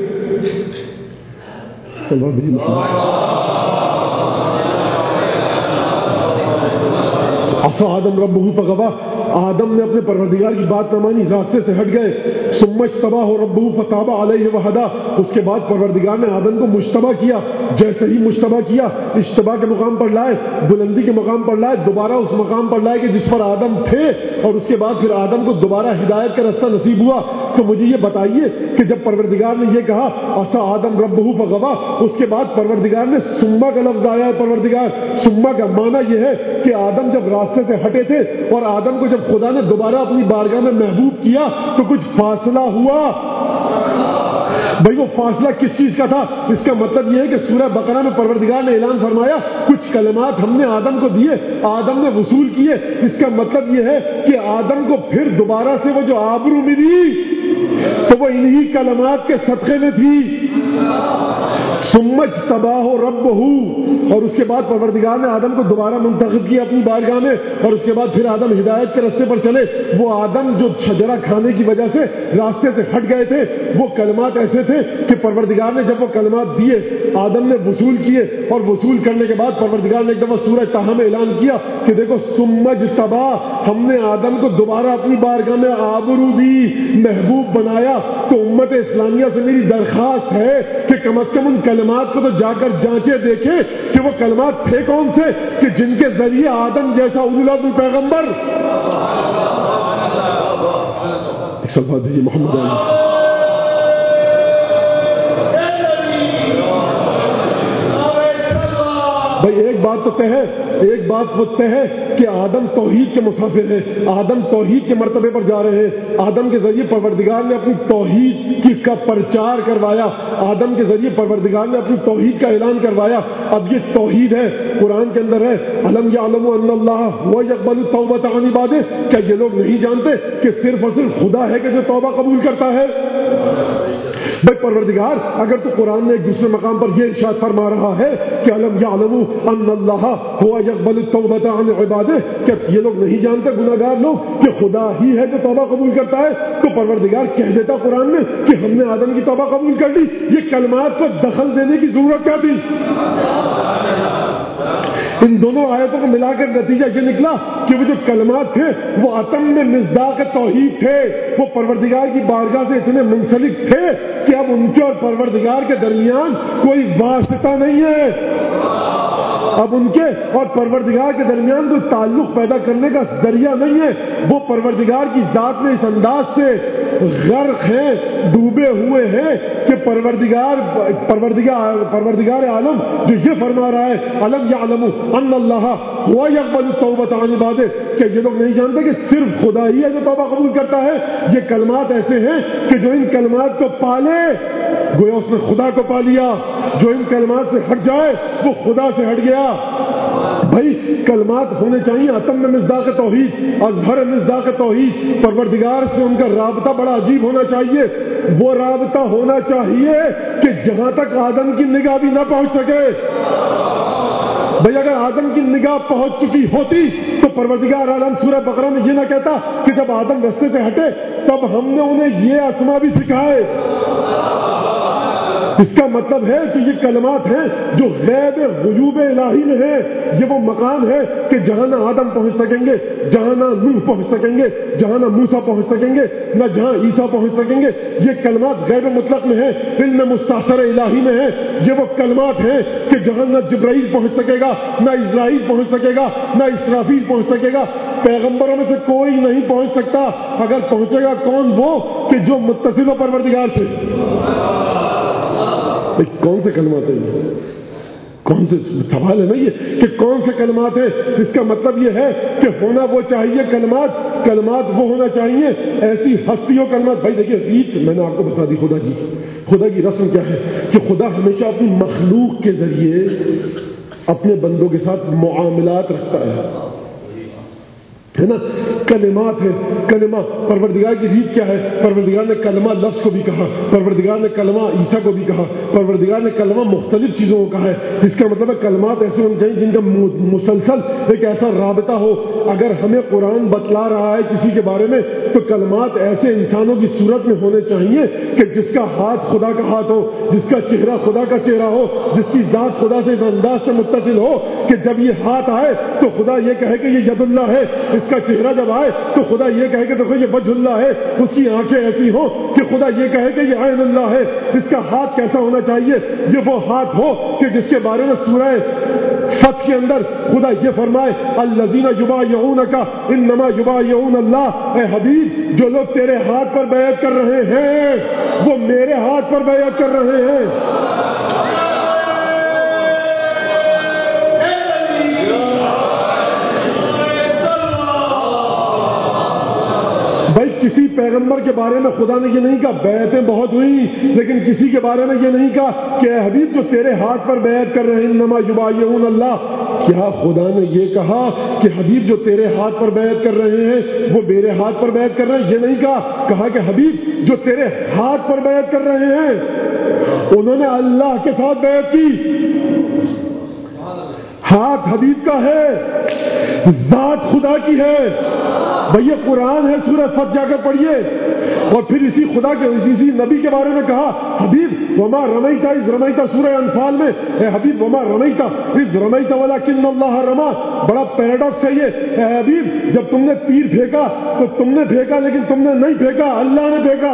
عصا آدم ربہ فغوا، آدم نے اپنے پروردگار کی بات نہ مانی، راستے سے ہٹ گئے۔ ثم اجتباہ ربہ فتاب علیہ وہدی، اس کے بعد پروردگار نے آدم کو مجتبی کیا، جیسے ہی مجتبی کیا اجتباء کے مقام پر لائے، بلندی کے مقام پر لائے، دوبارہ اس مقام پر لائے کہ جس پر آدم تھے، اور اس کے بعد پھر آدم کو دوبارہ ہدایت کا رستہ نصیب ہوا۔ تو مجھے یہ بتائیے کہ جب پروردگار نے یہ کہا عصا آدم ربہ فغوا، اس کے بعد پروردگار نے ثم کا لفظ آیا ہے، پروردگار ثم کا معنی یہ ہے کہ آدم جب راستے سے ہٹے تھے اور آدم کو جب خدا نے دوبارہ اپنی بارگاہ میں محبوب کیا تو کچھ فاصلہ ہوا۔ بھائی وہ فاصلہ کس چیز کا تھا؟ اس کا مطلب یہ ہے کہ سورہ بقرہ میں پروردگار نے اعلان فرمایا کچھ کلمات ہم نے آدم کو دیے، آدم نے وصول کیے، اس کا مطلب یہ ہے کہ آدم کو پھر دوبارہ سے وہ جو آبرو ملی تو وہ انہی کلمات کے صدقے میں تھی۔ ثم اجتباہ ربہ، اور اس کے بعد پروردگار نے آدم کو دوبارہ منتخب کیا اپنی بارگاہ میں، اور اس کے بعد پھر آدم ہدایت کے راستے پر چلے۔ وہ آدم جو شجرہ کھانے کی وجہ سے راستے سے ہٹ گئے تھے، وہ کلمات ایسے تھے کہ پروردگار نے جب وہ کلمات دیے آدم نے وصول کیے، اور وصول کرنے کے بعد پروردگار نے ایک دفعہ سورہ طٰہٰ میں اعلان کیا کہ دیکھو ثم اجتباہ، ہم نے آدم کو دوبارہ اپنی بارگاہ میں آبرو دی، محبوب بنایا۔ تو امت اسلامیہ سے میری درخواست ہے کہ کم از کم ان کلمات کو تو جا کر جانچے دیکھیں کہ وہ کلمات تھے کون سے کہ جن کے ذریعے آدم جیسا اولو العزم پیغمبر ایک صفحہ دیجیے محمد علی۔ بھائی ایک بات تو طے ہے، ایک بات وہ طے ہے کہ آدم توحید کے مسافر ہیں، آدم توحید کے مرتبے پر جا رہے ہیں۔ آدم کے ذریعے پروردگار نے اپنی توحید کی کا پرچار کروایا، آدم کے ذریعے پروردگار نے اپنی توحید کا اعلان کروایا۔ اب یہ توحید ہے، قرآن کے اندر ہے الم یعلموا ان اللہ هو یقبل التوبۃ عن عبادہ، کیا یہ لوگ نہیں جانتے کہ صرف اور صرف خدا ہے کہ جو توبہ قبول کرتا ہے؟ بھائی پروردگار اگر تو قرآن نے ایک دوسرے مقام پر یہ ارشاد فرما رہا ہے کہ الم یعلموا ان اللہ هو یقبل التوبۃ عن عبادہ، کیا یہ لوگ نہیں جانتے گناہگار لوگ کہ خدا ہی ہے جو توبہ قبول کرتا ہے؟ تو پروردگار کہہ دیتا قرآن میں کہ ہم نے آدم کی توبہ قبول کر لی، یہ کلمات کو دخل دینے کی ضرورت کیا تھی؟ ان دونوں آیتوں کو ملا کر نتیجہ یہ نکلا کہ وہ جو کلمات تھے وہ اتم میں مصداق توحید تھے، وہ پروردگار کی بارگاہ سے اتنے منسلک تھے کہ اب ان کے اور پروردگار کے درمیان کوئی واسطہ نہیں ہے، اب ان کے اور پروردگار کے درمیان کوئی تعلق پیدا کرنے کا ذریعہ نہیں ہے۔ وہ پروردگار کی ذات میں اس انداز سے غرق ہیں، ڈوبے ہوئے ہیں کہ پروردگار پروردگار پروردگار عالم جو یہ فرما رہا ہے الم یعلموا ان اللہ هو یقبل التوبۃ عن عبادہ، کہ یہ لوگ نہیں جانتے کہ صرف خدا ہی ہے جو توبہ قبول کرتا ہے۔ یہ کلمات ایسے ہیں کہ جو ان کلمات کو پالے گویا اس نے خدا کو پا لیا، جو ان کلمات سے ہٹ جائے وہ خدا سے ہٹ گیا۔ بھائی کلمات ہونے چاہیے اتم میں مصداق توحید، اظہر مصداق توحید، پروردگار سے ان کا رابطہ بڑا عجیب ہونا چاہیے، وہ رابطہ ہونا چاہیے کہ جہاں تک آدم کی نگاہ بھی نہ پہنچ سکے۔ بھئی اگر آدم کی نگاہ پہنچ چکی ہوتی تو پروردگار عالم سورہ بقرہ میں یہ نہ کہتا کہ جب آدم رستے سے ہٹے تب ہم نے انہیں یہ اسما بھی سکھائے۔ اس کا مطلب ہے کہ یہ کلمات ہیں جو غیب غیوب الہی میں ہیں، یہ وہ مقام ہے کہ جہاں نہ آدم پہنچ سکیں گے، جہاں نہ نوح پہنچ سکیں گے، جہاں نہ موسیٰ پہنچ سکیں گے، نہ جہاں عیسیٰ پہنچ سکیں گے۔ یہ کلمات غیب مطلق میں ہیں، علم مستاثر الہی میں ہیں۔ یہ وہ کلمات ہیں کہ جہاں نہ جبرائیل پہنچ سکے گا، نہ اسرائیل پہنچ سکے گا، نہ اسرافیل پہنچ سکے گا، پیغمبروں میں سے کوئی نہیں پہنچ سکتا۔ اگر پہنچے گا کون؟ وہ کہ جو متصل ہو پروردگار سے۔ کون سے کلمات ہیں؟ کون سے سوال ہے نا یہ کہ کون سے کلمات ہیں؟ اس کا مطلب یہ ہے کہ ہونا وہ چاہیے کلمات کلمات وہ ہونا چاہیے ایسی ہستیوں کلمات۔ بھائی دیکھیے ریت میں نے آپ کو بتا دی خدا کی خدا کی رسم کیا ہے کہ خدا ہمیشہ اپنی مخلوق کے ذریعے اپنے بندوں کے ساتھ معاملات رکھتا ہے۔ ہے نا. کلمات ہے, کلمہ. پروردگار کی ریت کیا ہے؟ پروردگار نے کلمہ لفظ کو بھی کہا, پروردگار نے کلمہ عیسیٰ کو بھی کہا, پروردگار نے کلمہ مختلف چیزوں کو کہا ہے. اس کا مطلب ہے کلمات ایسے ہونے چاہیے جن کا مسلسل ایک ایسا رابطہ ہو. اگر ہمیں قرآن بتلا رہا ہے کسی کے بارے میں تو کلمات ایسے انسانوں کی صورت میں ہونے چاہیے کہ جس کا ہاتھ خدا کا ہاتھ ہو, جس کا چہرہ خدا کا چہرہ ہو, جس کی ذات خدا سے اس انداز سے متصل ہو کہ جب یہ ہاتھ آئے تو خدا یہ کہے کہ یہ ید اللہ ہے, اس کا چہرہ جب آئے تو خدا یہ کہے کہ دیکھو یہ وجہ اللہ ہے, اس کی آنکھیں ایسی ہوں کہ خدا یہ کہے کہ یہ عین اللہ ہے. اس کا ہاتھ کیسا ہونا چاہیے؟ یہ وہ ہاتھ ہو کہ جس کے بارے میں سورہ فتح کے اندر خدا یہ فرمائے الذین یبایعونک انما یبایعون اللہ. اے حبیب, جو لوگ تیرے ہاتھ پر بیعت کر رہے ہیں وہ میرے ہاتھ پر بیعت کر رہے ہیں. بھائی کسی پیغمبر کے بارے میں خدا نے یہ نہیں کہا بیعتیں بہت ہوئی, لیکن کسی کے بارے میں یہ نہیں کہا کہ اے حبیب جو تیرے ہاتھ پر بیعت کر رہے ہیں انما یبایعون اللہ. کیا خدا نے یہ کہا کہ حبیب جو تیرے ہاتھ پر بیعت کر رہے ہیں وہ میرے ہاتھ پر بیعت کر رہے ہیں؟ یہ نہیں کہا. کہا کہ حبیب جو تیرے ہاتھ پر بیعت کر رہے ہیں انہوں نے اللہ کے ساتھ بیعت کی. ہاتھ حبیب کا ہے, ذات خدا کی ہے. بھئی یہ قرآن ہے, سورہ فتح جا کر پڑھیے. اور پھر اسی خدا کے اسی نبی کے بارے میں کہا حبیب وما رمیتا اذ رمیتا, سورہ انفال میں اے حبیب وما رمیتا اذ رمیتا ولکن اللہ رما. بڑا پیراڈاکس ہے یہ. اے حبیب جب تم نے تیر پھینکا تو تم نے پھینکا لیکن تم نے نہیں پھینکا, اللہ نے پھینکا.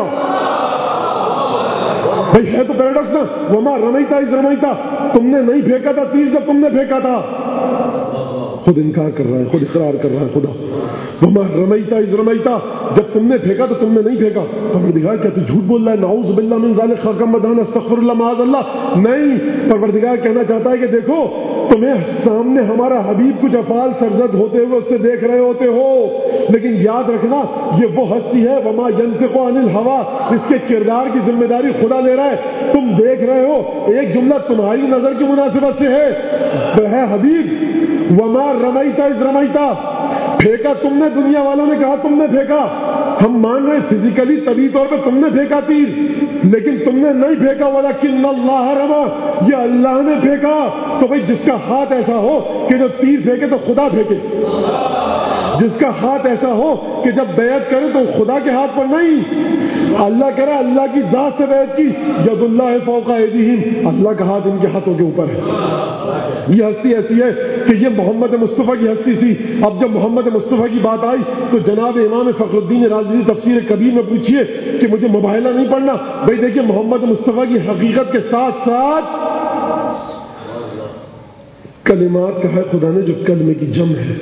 بھئی ہے تو پیراڈاکس نا. وما رمیتا اذ رمیتا, تم نے نہیں پھینکا تھا تیر جب تم نے پھینکا تھا. خود انکار کر رہا ہے, خود اقرار کر رہا ہے خدا. وما رمیتا اذ رمیتا, جب تم نے پھینکا تو تم نے نہیں پھینکا. پروردگار کیا تو جھوٹ بول رہا ہے؟ نعوذ باللہ من ذالک خاکم مدان استغفر اللہ معاذ اللہ. نہیں, پروردگار کہنا چاہتا ہے کہ دیکھو تمہیں سامنے ہمارا حبیب کچھ افعال سرزد ہوتے ہوئے اس سے دیکھ رہے ہوتے ہو, لیکن یاد رکھنا یہ وہ ہستی ہے وما ینطق عن الہوی, اس کے کردار کی ذمہ داری خدا لے رہا ہے. تم دیکھ رہے ہو, ایک جملہ تمہاری نظر کی مناسبت سے ہے, ہے حبیب وما رمیتا اذ رمیتا, پھینکا تم نے, دنیا والوں نے کہا تم نے پھینکا. ہم مان رہے فزیکلی طبی طور پہ تم نے پھینکا تیر, لیکن تم نے نہیں پھینکا. ولکن اللہ رما, یہ اللہ نے پھینکا. تو بھائی جس کا ہاتھ ایسا ہو کہ جو تیر پھینکے تو خدا پھینکے, جس کا ہاتھ ایسا ہو کہ جب بیعت کرے تو خدا کے ہاتھ پر نہیں. اللہ کہہ رہا ہے اللہ کی ذات سے بیعت کی. ید اللہ فوق ایدیہم, اللہ کا ہاتھ ان کے ہاتھوں کے اوپر ہے. یہ ہستی ایسی ہے کہ یہ محمد مصطفیٰ کی ہستی تھی. اب جب محمد مصطفیٰ کی بات آئی تو جناب امام فخر الدین رازی تفسیر کبیر میں پوچھیے کہ مجھے مباہلہ نہیں پڑھنا. بھائی دیکھیے محمد مصطفیٰ کی حقیقت کے ساتھ ساتھ کلمات کہا ہے خدا نے جو کلمے کی جمع ہے,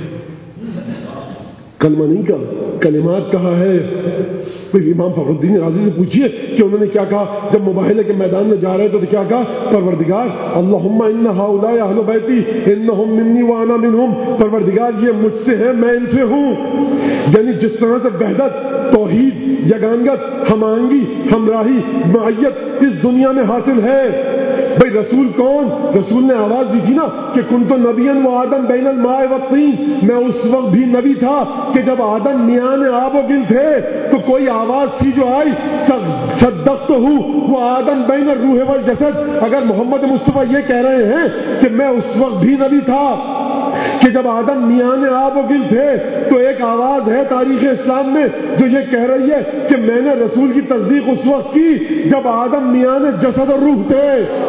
کلمہ نہیں کہا, کلمات کہا ہے. امام فخر الدین رازی سے پوچھیے کہ انہوں نے کیا کہا جب مباہلے کے میدان میں جا رہے تھے تو کیا کہا؟ پروردگار اللہم ان ہؤلاء اہل بیتی انہم منی وانا منہم, پروردگار یہ مجھ سے ہے میں ان سے ہوں. یعنی جس طرح سے وحدت, توحید, یگانگت, ہم آہنگی, ہمراہی, معیت اس دنیا میں حاصل ہے. بھئی رسول کون؟ رسول نے آواز دی تھی نا کہ کنت نبیا و آدم بین الماء والطین, میں اس وقت بھی نبی تھا کہ جب آدم میان آب و گل تھے. تو کوئی آواز تھی جو آئی صدقت ہوں وہ آدم بین الروح والجسد. اگر محمد مصطفیٰ یہ کہہ رہے ہیں کہ میں اس وقت بھی نبی تھا کہ جب آدم میان آب و گل تھے, تو ایک آواز ہے تاریخ اسلام میں جو یہ کہہ رہی ہے کہ میں نے رسول کی تصدیق اس وقت کی جب آدم میان جسد اور روح تھے.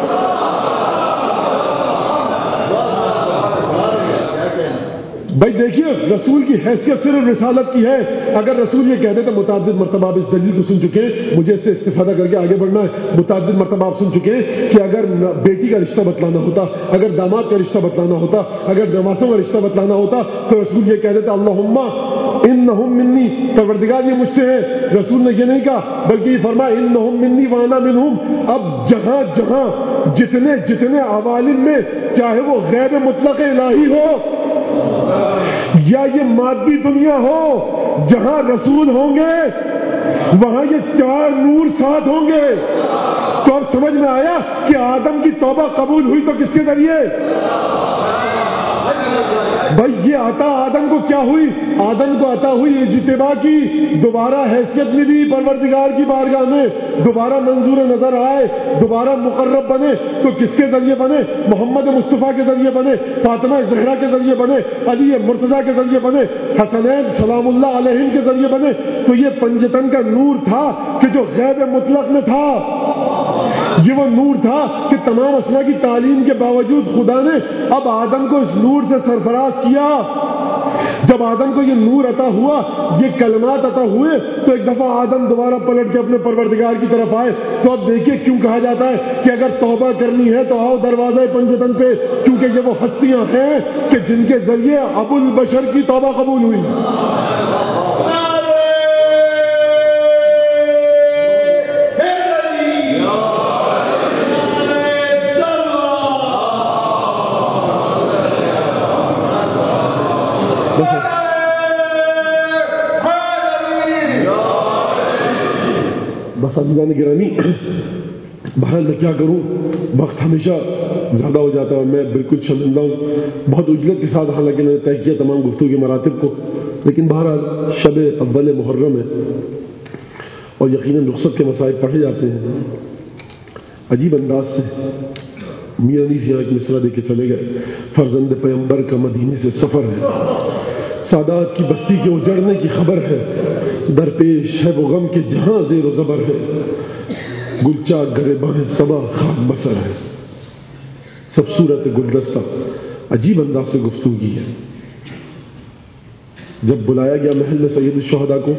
بھائی دیکھیے رسول کی حیثیت صرف رسالت کی ہے. اگر رسول یہ کہتے تو متعدد مرتبہ آپ اس دلیل کو سن چکے, مجھے اس سے استفادہ کر کے آگے بڑھنا ہے. متعدد مرتبہ آپ سن چکے کہ اگر بیٹی کا رشتہ بتلانا ہوتا, اگر داماد کا رشتہ بتلانا ہوتا, اگر نواسوں کا رشتہ بتلانا ہوتا تو رسول یہ کہہ دیتا اللہم انہم منی, پروردگار یہ مجھ سے ہے. رسول نے یہ نہیں کہا بلکہ یہ فرمایا انہم منی وانا منہم. اب جہاں جہاں جتنے جتنے عوالم میں, چاہے وہ غیب مطلق الہی ہو یا یہ مادی دنیا ہو, جہاں رسول ہوں گے وہاں یہ چار نور ساتھ ہوں گے. تو اب سمجھ میں آیا کہ آدم کی توبہ قبول ہوئی تو کس کے ذریعے؟ بھائی یہ عطا آدم کو کیا ہوئی؟ آدم کو عطا ہوئی اجتباء کی، دوبارہ حیثیت ملی پروردگار کی بارگاہ میں، دوبارہ منظور نظر آئے، دوبارہ مقرب بنے. تو کس کے ذریعے بنے؟ محمد مصطفیٰ کے ذریعے بنے، فاطمہ زہرا کے ذریعے بنے، علی مرتضیٰ کے ذریعے بنے، حسنین سلام اللہ علیہم کے ذریعے بنے. تو یہ پنجتن کا نور تھا کہ جو غیب مطلق میں تھا. یہ وہ نور تھا کہ تمام اسما کی تعلیم کے باوجود خدا نے اب آدم کو اس نور سے سرفراز کیا. جب آدم کو یہ نور عطا ہوا، یہ کلمات عطا ہوئے، تو ایک دفعہ آدم دوبارہ پلٹ کے اپنے پروردگار کی طرف آئے. تو اب دیکھیے کیوں کہا جاتا ہے کہ اگر توبہ کرنی ہے تو آؤ دروازہ پنجتن پہ، کیونکہ یہ وہ ہستیاں ہیں کہ جن کے ذریعے ابو البشر کی توبہ قبول ہوئی. بس عزیزان گرامی، بہرحال میں کیا کروں، وقت ہمیشہ زیادہ ہو جاتا ہے. میں بالکل شرمندہ ہوں، بہت اجلت کے ساتھ حالانکہ میں نے طے کیا تمام گفتگو کے مراتب کو، لیکن بہرحال شب اول محرم ہے اور یقیناً رخصت کے مسائل پڑھے جاتے ہیں. عجیب انداز سے میاں نیز یہاں ایک مصرع دے کے چلے گئے. فرزند پیغمبر کا مدینے سے سفر ہے، سادات کی بستی کے اجڑنے کی خبر ہے، درپیش ہے وہ غم کے جہاں زیر و زبر ہے، گلچا گریباں صبا خاک بسر ہے. سب صورت گلدستہ عجیب انداز سے گفتگو کی ہے. جب بلایا گیا محل میں سید الشہداء کو،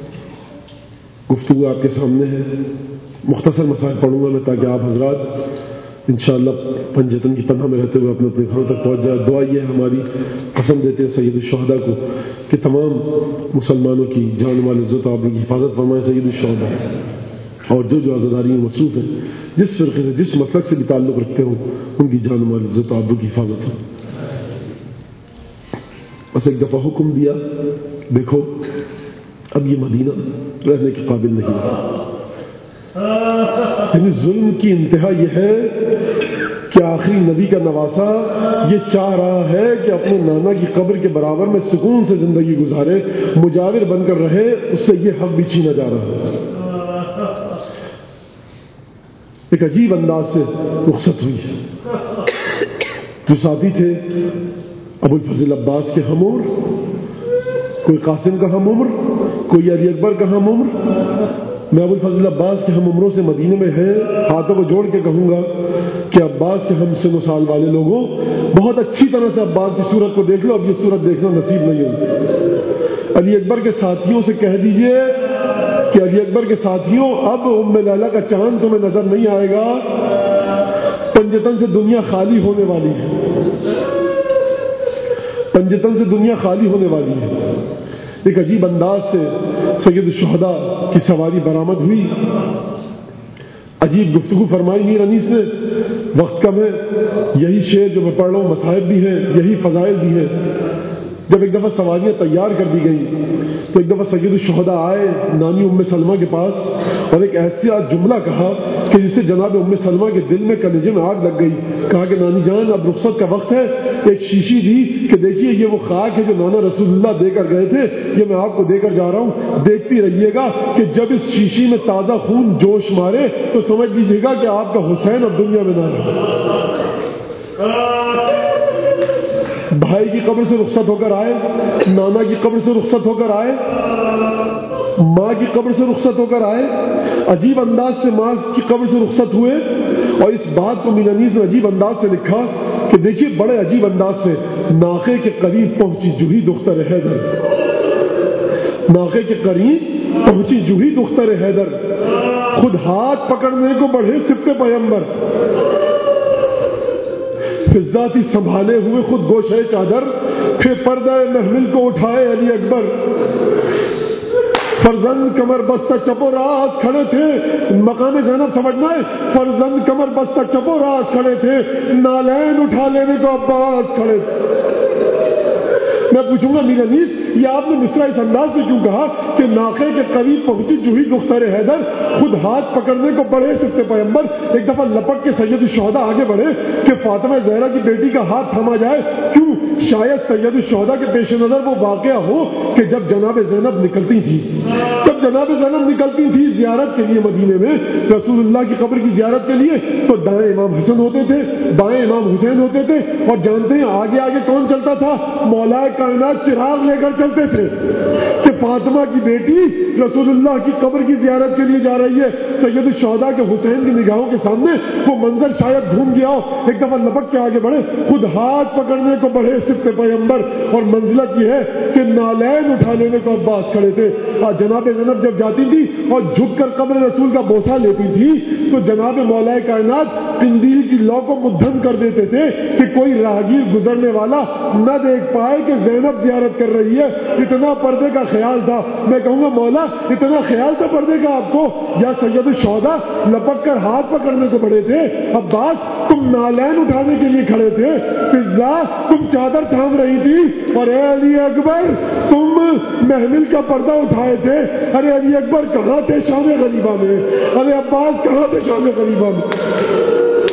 گفتگو آپ کے سامنے ہے. مختصر مسائل پڑھوں گا میں تاکہ آپ حضرات انشاءاللہ پنجتن کی پناہ میں رہتے ہوئے اپنے اپنے گھروں تک پہنچ جائے. دعا یہ ہے ہماری، قسم دیتے ہیں سید الشہداء کو کہ تمام مسلمانوں کی جان مال عزت و آبرو کی حفاظت فرمائے سید الشہداء، اور جو جو عزاداری میں مصروف ہیں، جس فرقے سے جس مسلک سے بھی تعلق رکھتے ہوں، ان کی جان مال عزت و آبرو کی حفاظت ہو. بس ایک دفعہ حکم دیا، دیکھو اب یہ مدینہ رہنے کے قابل نہیں ہے. یعنی ظلم کی انتہا یہ ہے کہ آخری نبی کا نواسا یہ چاہ رہا ہے کہ اپنے نانا کی قبر کے برابر میں سکون سے زندگی گزارے، مجاور بن کر رہے، اس سے یہ حق بھی چھینا جا رہا ہے. ایک عجیب انداز سے رخصت ہوئی ہے. جو ساتھی تھے ابو الفضل عباس کے ہم عمر، کوئی قاسم کا ہم عمر، کوئی علی اکبر کا ہم عمر. میں ابو الفضل عباس کے ہم عمروں سے مدینے میں ہیں، ہاتھوں کو جوڑ کے کہوں گا کہ عباس کے ہم سن و سال والے لوگوں بہت اچھی طرح سے عباس کی صورت کو دیکھ لو. اب یہ صورت دیکھنا نصیب نہیں ہوگی. علی اکبر کے ساتھیوں سے کہہ دیجئے کہ علی اکبر کے ساتھیوں اب ام لیلا کا چاند تمہیں نظر نہیں آئے گا. پنجتن سے دنیا خالی ہونے والی ہے، پنجتن سے دنیا خالی ہونے والی ہے. ایک عجیب انداز سے سید الشہداء کی سواری برآمد ہوئی. عجیب گفتگو فرمائی میر انیس نے. وقت کم ہے، یہی شعر جو میں پڑھ رہا ہوں مصائب بھی ہیں، یہی فضائل بھی ہیں. جب ایک دفعہ سواریاں تیار کر دی گئی تو ایک دفعہ سید الشہداء آئے نانی ام سلمہ کے پاس اور ایک ایسا جملہ کہا کہ جس سے جناب ام سلمہ کے دل میں کلیجے میں آگ لگ گئی. کہا کہ نانی جان اب رخصت کا وقت ہے. ایک شیشی دی کہ دیکھیے یہ وہ خاک ہے جو نانا رسول اللہ دے کر گئے تھے، یہ میں آپ کو دے کر جا رہا ہوں. دیکھتی رہیے گا کہ جب اس شیشی میں تازہ خون جوش مارے تو سمجھ لیجیے گا کہ آپ کا حسین اب دنیا میں نہ رہے. بھائی کی قبر سے رخصت ہو کر آئے، نانا کی قبر سے رخصت ہو کر آئے، ماں کی قبر سے رخصت ہو کر آئے. عجیب انداز سے ماں کی قبر سے رخصت ہوئے. اور اس بات کو مینانیز نے عجیب انداز سے لکھا کہ دیکھیے بڑے عجیب انداز سے ناقے کے قریب پہنچی جوہی دختر حیدر، ناقے کے قریب پہنچی جوہی دختر حیدر، خود ہاتھ پکڑنے کو بڑھے سبط پیغمبر، فضاتی سنبھالے ہوئے خود گوشے چادر، پھر پردہ محمل کو اٹھائے علی اکبر. فرزند کمر بستہ چپو راست کھڑے تھے. مقام زینب سمجھنا ہے، فرزند کمر بستہ چپو راست کھڑے تھے، نالین اٹھا لینے کو عباس کھڑے تھے. میں پوچھوں گا میرا نیس یہ آپ نے مصرع اس انداز سے کیوں کہا کہ ناقے کے قریب پہنچی جوہی دختر حیدر، خود ہاتھ پکڑنے کو بڑھے سبط پیغمبر. ایک دفعہ لپک کے سید الشہداء آگے بڑھے کہ فاطمہ زہرا کی بیٹی کا ہاتھ تھما جائے. کیوں شاید سید الشہداء کے پیش نظر وہ واقعہ ہو کہ جب جناب زینب نکلتی تھی جب جناب زینب نکلتی تھی زیارت کے لیے مدینے میں رسول اللہ کی قبر کی زیارت کے لیے، تو دائیں امام حسن ہوتے تھے، بائیں امام حسین ہوتے تھے، اور جانتے ہیں آگے آگے کون چلتا تھا؟ مولا کائنات چراغ لے کر چلتے تھے کہ فاطمہ کی بیٹی رسول اللہ کی قبر کی زیارت کے لیے جا رہی ہے۔ سید الشہداء کے حسین کی نگاہوں کے سامنے وہ منظر شاید گھوم گیا ہو، ایک دفعہ لپک کے آگے بڑھے، خود ہاتھ پکڑنے کو بڑھے صفت پیغمبر، اور منزلت یہ ہے کہ نالین اٹھا لینے کو عباس کھڑے تھے۔ اور جناب زینب جب جاتی تھی اور جھک کر قبر رسول کا بوسہ لیتی تھی تو جناب مولا کائنات قندیل کی لو کو مدھم کر دیتے تھے کہ کوئی راہگیر گزرنے والا نہ دیکھ پائے کہ زینب زیارت کر رہی ہے۔ اتنا پردے کا خیال تھا۔ میں کہوں گا مولا اتنا خیال تھا پردے کا آپ کو؟ یا سید الشہداء لپک کر ہاتھ پکڑنے کو بڑے تھے، عباس تم نالین اٹھانے کے لیے کھڑے تھے، فضا تم چادر تھام رہی تھی، اور اے علی اکبر تم محمل کا پردہ اٹھائے تھے۔ ارے علی اکبر کہاں تھے شام غریبہ میں؟ ارے عباس کہاں تھے شام غریبہ میں؟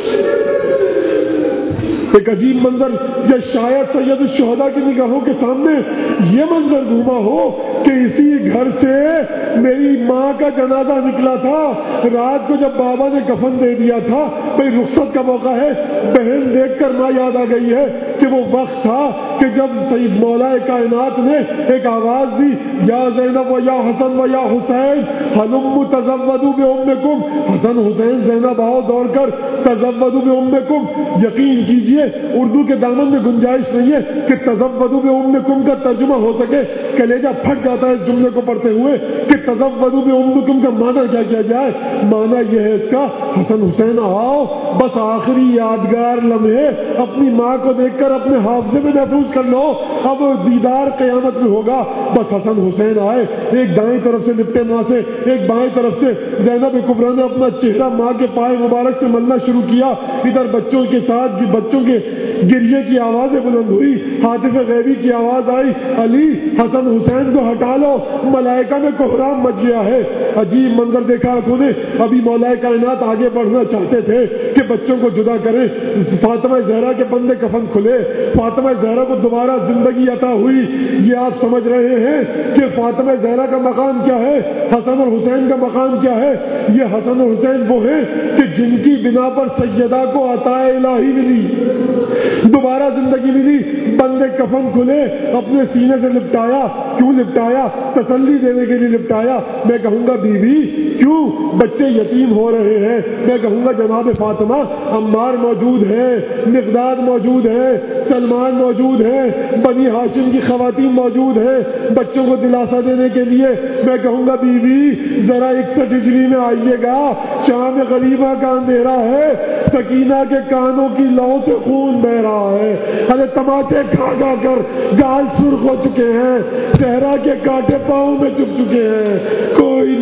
ایک عجیب منظر، یا شاید سید الشہداء کی نگاہوں کے سامنے یہ منظر گھوما ہو کہ اسی گھر سے میری ماں کا جنازہ نکلا تھا، رات کو جب بابا نے کفن دے دیا تھا، بھئی رخصت کا موقع ہے، بہن دیکھ کر ماں یاد آ گئی ہے کہ وہ وقت تھا کہ جب سید مولا کائنات نے ایک آواز دی، یا زینب و یا حسن و یا حسین ہلم تزودوا بامکم، حسن حسین زینب آؤ دوڑ کر تزودوا بامکم۔ یقین کیجئے اردو کے دامن میں گنجائش نہیں ہے کہ تزودوا بامکم کا ترجمہ ہو سکے، کلیجہ پھٹ جاتا ہے اس جملے کو پڑھتے ہوئے کہ تزودوا بامکم کا معنی کیا کیا جائے؟ معنی یہ ہے اس کا حسن حسین آؤ، بس آخری یادگار لمحے اپنی ماں کو دیکھ کر اپنے حافظے میں محفوظ کر لو، اب دیدار قیامت میں ہوگا۔ بس حسن حسین آئے، ایک دائیں طرف سے لپٹے ماں سے، ایک بائیں طرف سے زینب کبریٰ نے اپنا چہرہ ماں کے پائے مبارک سے ملنا شروع کیا۔ ادھر بچوں کے ساتھ بچوں کے گریے کی آوازیں بلند ہوئی، حاطف غیبی کی آواز آئی، علی حسن حسین کو ہٹا لو، ملائکہ میں کوہرام مچ گیا ہے۔ عجیب منظر دیکھا انہوں نے۔ ابھی مولا کائنات آگے بڑھنا چاہتے تھے کہ بچوں کو جدا کریں، فاطمہ زہرا کے بندے کفن کھلے، فاطمہ زہرا کو دوبارہ زندگی عطا ہوئی۔ یہ آپ سمجھ رہے ہیں کہ فاطمہ زہرا کا مقام کیا ہے، حسن اور حسین کا مقام کیا ہے؟ یہ حسن اور حسین وہ ہیں کہ جن کی بنا پر سیدہ کو عطا الہی ملی، دوبارہ زندگی ملی، بندے کفن کھلے، اپنے سینے سے لپٹایا۔ کیوں لپٹایا؟ تسلی دینے کے لیے لپٹایا۔ میں کہوں گا بیوی کیوں؟ بچے یتیم ہو رہے ہیں۔ میں کہوں گا جناب فاطمہ، عمار موجود ہے، مقداد موجود ہے، سلمان موجود ہے، بنی ہاشم کی خواتین موجود ہیں بچوں کو دلاسا دینے کے لیے۔ میں کہوں گا بیوی ذرا اکسٹھ ہجری میں آئیے گا، شام غریبہ کا اندھیرا ہے، سکینہ کے کانوں کی لو سے خون بہ رہا ہے، ارے تماچے کھا کھا کر گال سرخ ہو چکے ہیں، صحرا کے کانٹے پاؤں میں چپ چکے ہیں، کوئی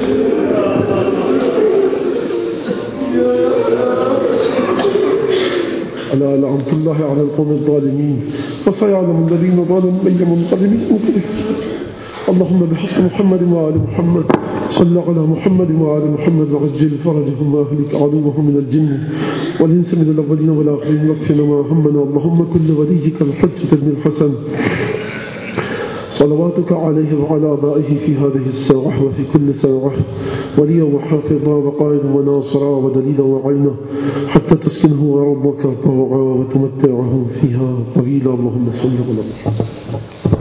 الا لعنت الله على القوم الظالمين وسيعلم الذين ظلموا اي منقلب ينقلبون. اللهم بحق محمد وآل محمد صل على محمد وآل محمد وعجل فرجهم واهلك عدوهم من الجن والانس من الاولين والاخرين واغفر ما همنا. اللهم كل وليك الحجة بن الحسن صلواتك عليه وعلى آبائه في هذه الساعة وفي كل ساعة وليا وحافظا وقائدا وناصرا ودليلا وعينا حتى تسكنه ربك طوعا وتمتعه فيها طويلا. اللهم صل على محمد.